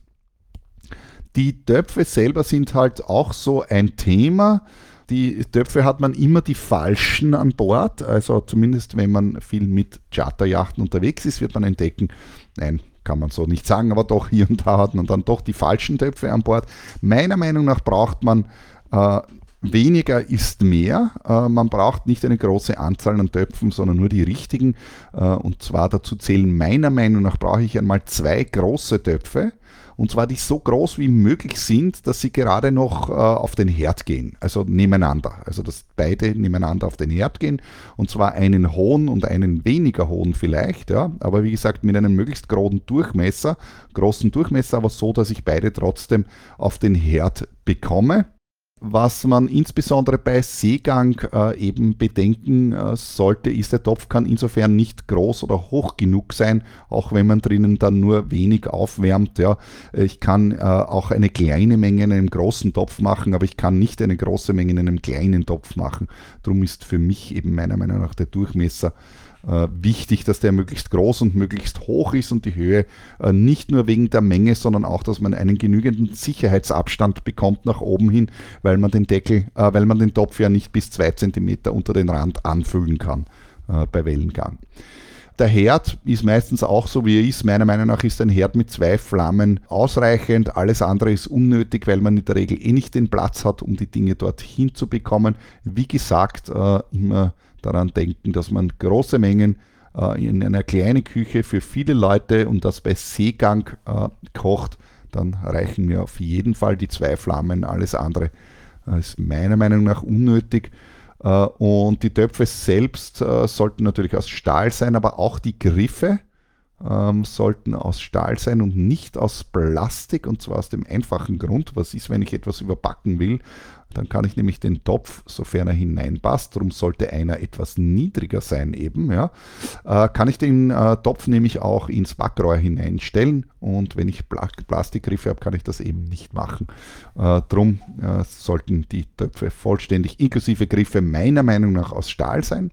Die Töpfe selber sind halt auch so ein Thema. Die Töpfe hat man immer die falschen an Bord, also zumindest wenn man viel mit Charterjachten unterwegs ist, wird man entdecken, nein, kann man so nicht sagen, aber doch hier und da hat man dann doch die falschen Töpfe an Bord. Meiner Meinung nach braucht man äh, weniger ist mehr. Äh, man braucht nicht eine große Anzahl an Töpfen, sondern nur die richtigen. Äh, und zwar dazu zählen meiner Meinung nach brauche ich einmal zwei große Töpfe. Und zwar die so groß wie möglich sind, dass sie gerade noch äh, auf den Herd gehen, also nebeneinander. Also dass beide nebeneinander auf den Herd gehen. Und zwar einen hohen und einen weniger hohen vielleicht. Ja. Aber wie gesagt, mit einem möglichst großen Durchmesser, großen Durchmesser, aber so, dass ich beide trotzdem auf den Herd bekomme. Was man insbesondere bei Seegang äh, eben bedenken äh, sollte, ist, der Topf kann insofern nicht groß oder hoch genug sein, auch wenn man drinnen dann nur wenig aufwärmt. Ja. Ich kann äh, auch eine kleine Menge in einem großen Topf machen, aber ich kann nicht eine große Menge in einem kleinen Topf machen. Darum ist für mich eben meiner Meinung nach der Durchmesser Äh, wichtig, dass der möglichst groß und möglichst hoch ist und die Höhe äh, nicht nur wegen der Menge, sondern auch, dass man einen genügenden Sicherheitsabstand bekommt nach oben hin, weil man den Deckel, äh, weil man den Topf ja nicht bis zwei Zentimeter unter den Rand anfüllen kann äh, bei Wellengang. Der Herd ist meistens auch so, wie er ist. Meiner Meinung nach ist ein Herd mit zwei Flammen ausreichend. Alles andere ist unnötig, weil man in der Regel eh nicht den Platz hat, um die Dinge dort hinzubekommen. Wie gesagt, äh, immer daran denken, dass man große Mengen äh, in einer kleinen Küche für viele Leute und das bei Seegang äh, kocht, dann reichen mir auf jeden Fall die zwei Flammen. Alles andere äh, ist meiner Meinung nach unnötig. Äh, und die Töpfe selbst äh, sollten natürlich aus Stahl sein, aber auch die Griffe ähm, sollten aus Stahl sein und nicht aus Plastik, und zwar aus dem einfachen Grund, was ist, wenn ich etwas überbacken will, dann kann ich nämlich den Topf, sofern er hineinpasst, darum sollte einer etwas niedriger sein eben, ja, äh, kann ich den äh, Topf nämlich auch ins Backrohr hineinstellen, und wenn ich Pla- Plastikgriffe habe, kann ich das eben nicht machen. Äh, drum äh, sollten die Töpfe vollständig inklusive Griffe meiner Meinung nach aus Stahl sein.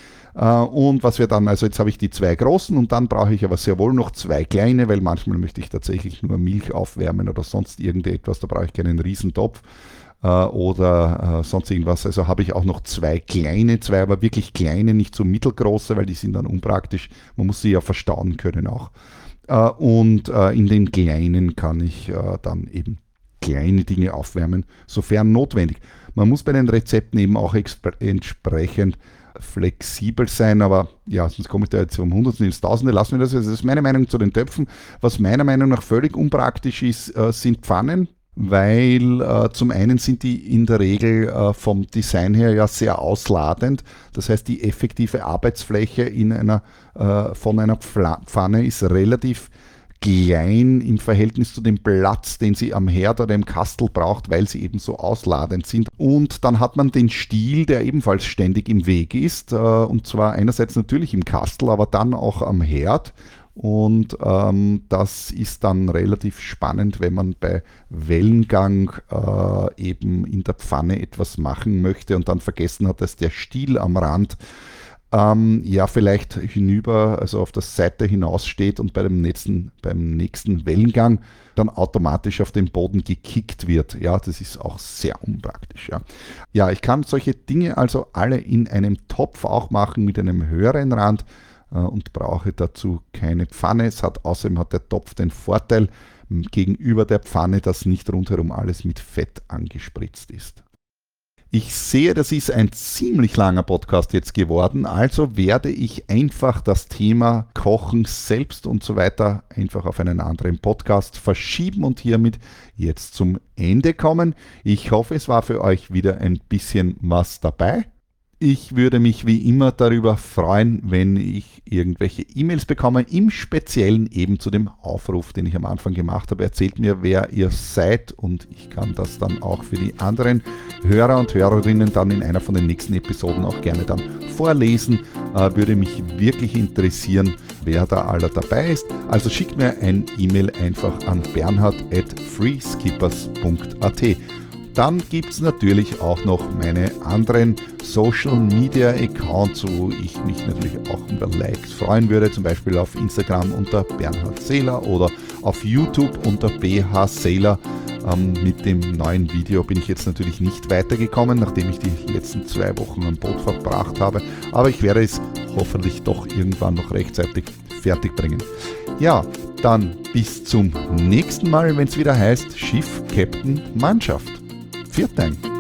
Und was wir dann, also jetzt habe ich die zwei großen und dann brauche ich aber sehr wohl noch zwei kleine, weil manchmal möchte ich tatsächlich nur Milch aufwärmen oder sonst irgendetwas, da brauche ich keinen Riesentopf äh, oder äh, sonst irgendwas. Also habe ich auch noch zwei kleine, zwei aber wirklich kleine, nicht so mittelgroße, weil die sind dann unpraktisch. Man muss sie ja verstauen können auch. Äh, und äh, in den kleinen kann ich äh, dann eben kleine Dinge aufwärmen, sofern notwendig. Man muss bei den Rezepten eben auch entsprechend flexibel sein, aber ja, sonst komme ich da jetzt vom Hundertsten ins Tausende, lassen wir das. Das ist meine Meinung zu den Töpfen. Was meiner Meinung nach völlig unpraktisch ist, äh, sind Pfannen, weil äh, zum einen sind die in der Regel äh, vom Design her ja sehr ausladend. Das heißt, die effektive Arbeitsfläche in einer, äh, von einer Pfanne ist relativ klein im Verhältnis zu dem Platz, den sie am Herd oder im Kastel braucht, weil sie eben so ausladend sind. Und dann hat man den Stiel, der ebenfalls ständig im Weg ist, äh, und zwar einerseits natürlich im Kastel, aber dann auch am Herd. Und ähm, das ist dann relativ spannend, wenn man bei Wellengang äh, eben in der Pfanne etwas machen möchte und dann vergessen hat, dass der Stiel am Rand ähm, ja vielleicht hinüber, also auf der Seite hinaus steht und bei dem nächsten, beim nächsten Wellengang dann automatisch auf den Boden gekickt wird. Ja, das ist auch sehr unpraktisch. Ja, ja, ich kann solche Dinge also alle in einem Topf auch machen mit einem höheren Rand und brauche dazu keine Pfanne. Es hat außerdem hat der Topf den Vorteil gegenüber der Pfanne, dass nicht rundherum alles mit Fett angespritzt ist. Ich sehe, das ist ein ziemlich langer Podcast jetzt geworden, also werde ich einfach das Thema Kochen selbst und so weiter einfach auf einen anderen Podcast verschieben und hiermit jetzt zum Ende kommen. Ich hoffe, es war für euch wieder ein bisschen was dabei. Ich würde mich wie immer darüber freuen, wenn ich irgendwelche E-Mails bekomme, im Speziellen eben zu dem Aufruf, den ich am Anfang gemacht habe. Erzählt mir, wer ihr seid und ich kann das dann auch für die anderen Hörer und Hörerinnen dann in einer von den nächsten Episoden auch gerne dann vorlesen. Äh, würde mich wirklich interessieren, wer da aller dabei ist. Also schickt mir ein E-Mail einfach an bernhard at freeskippers punkt a t. Dann gibt es natürlich auch noch meine anderen Social Media Accounts, wo ich mich natürlich auch über Likes freuen würde, zum Beispiel auf Instagram unter Bernhard Seeler oder auf YouTube unter B H Seeler. Ähm, mit dem neuen Video bin ich jetzt natürlich nicht weitergekommen, nachdem ich die letzten zwei Wochen am Boot verbracht habe, aber ich werde es hoffentlich doch irgendwann noch rechtzeitig fertig bringen. Ja, dann bis zum nächsten Mal, wenn es wieder heißt Schiff, Captain, Mannschaft. Vielen Dank.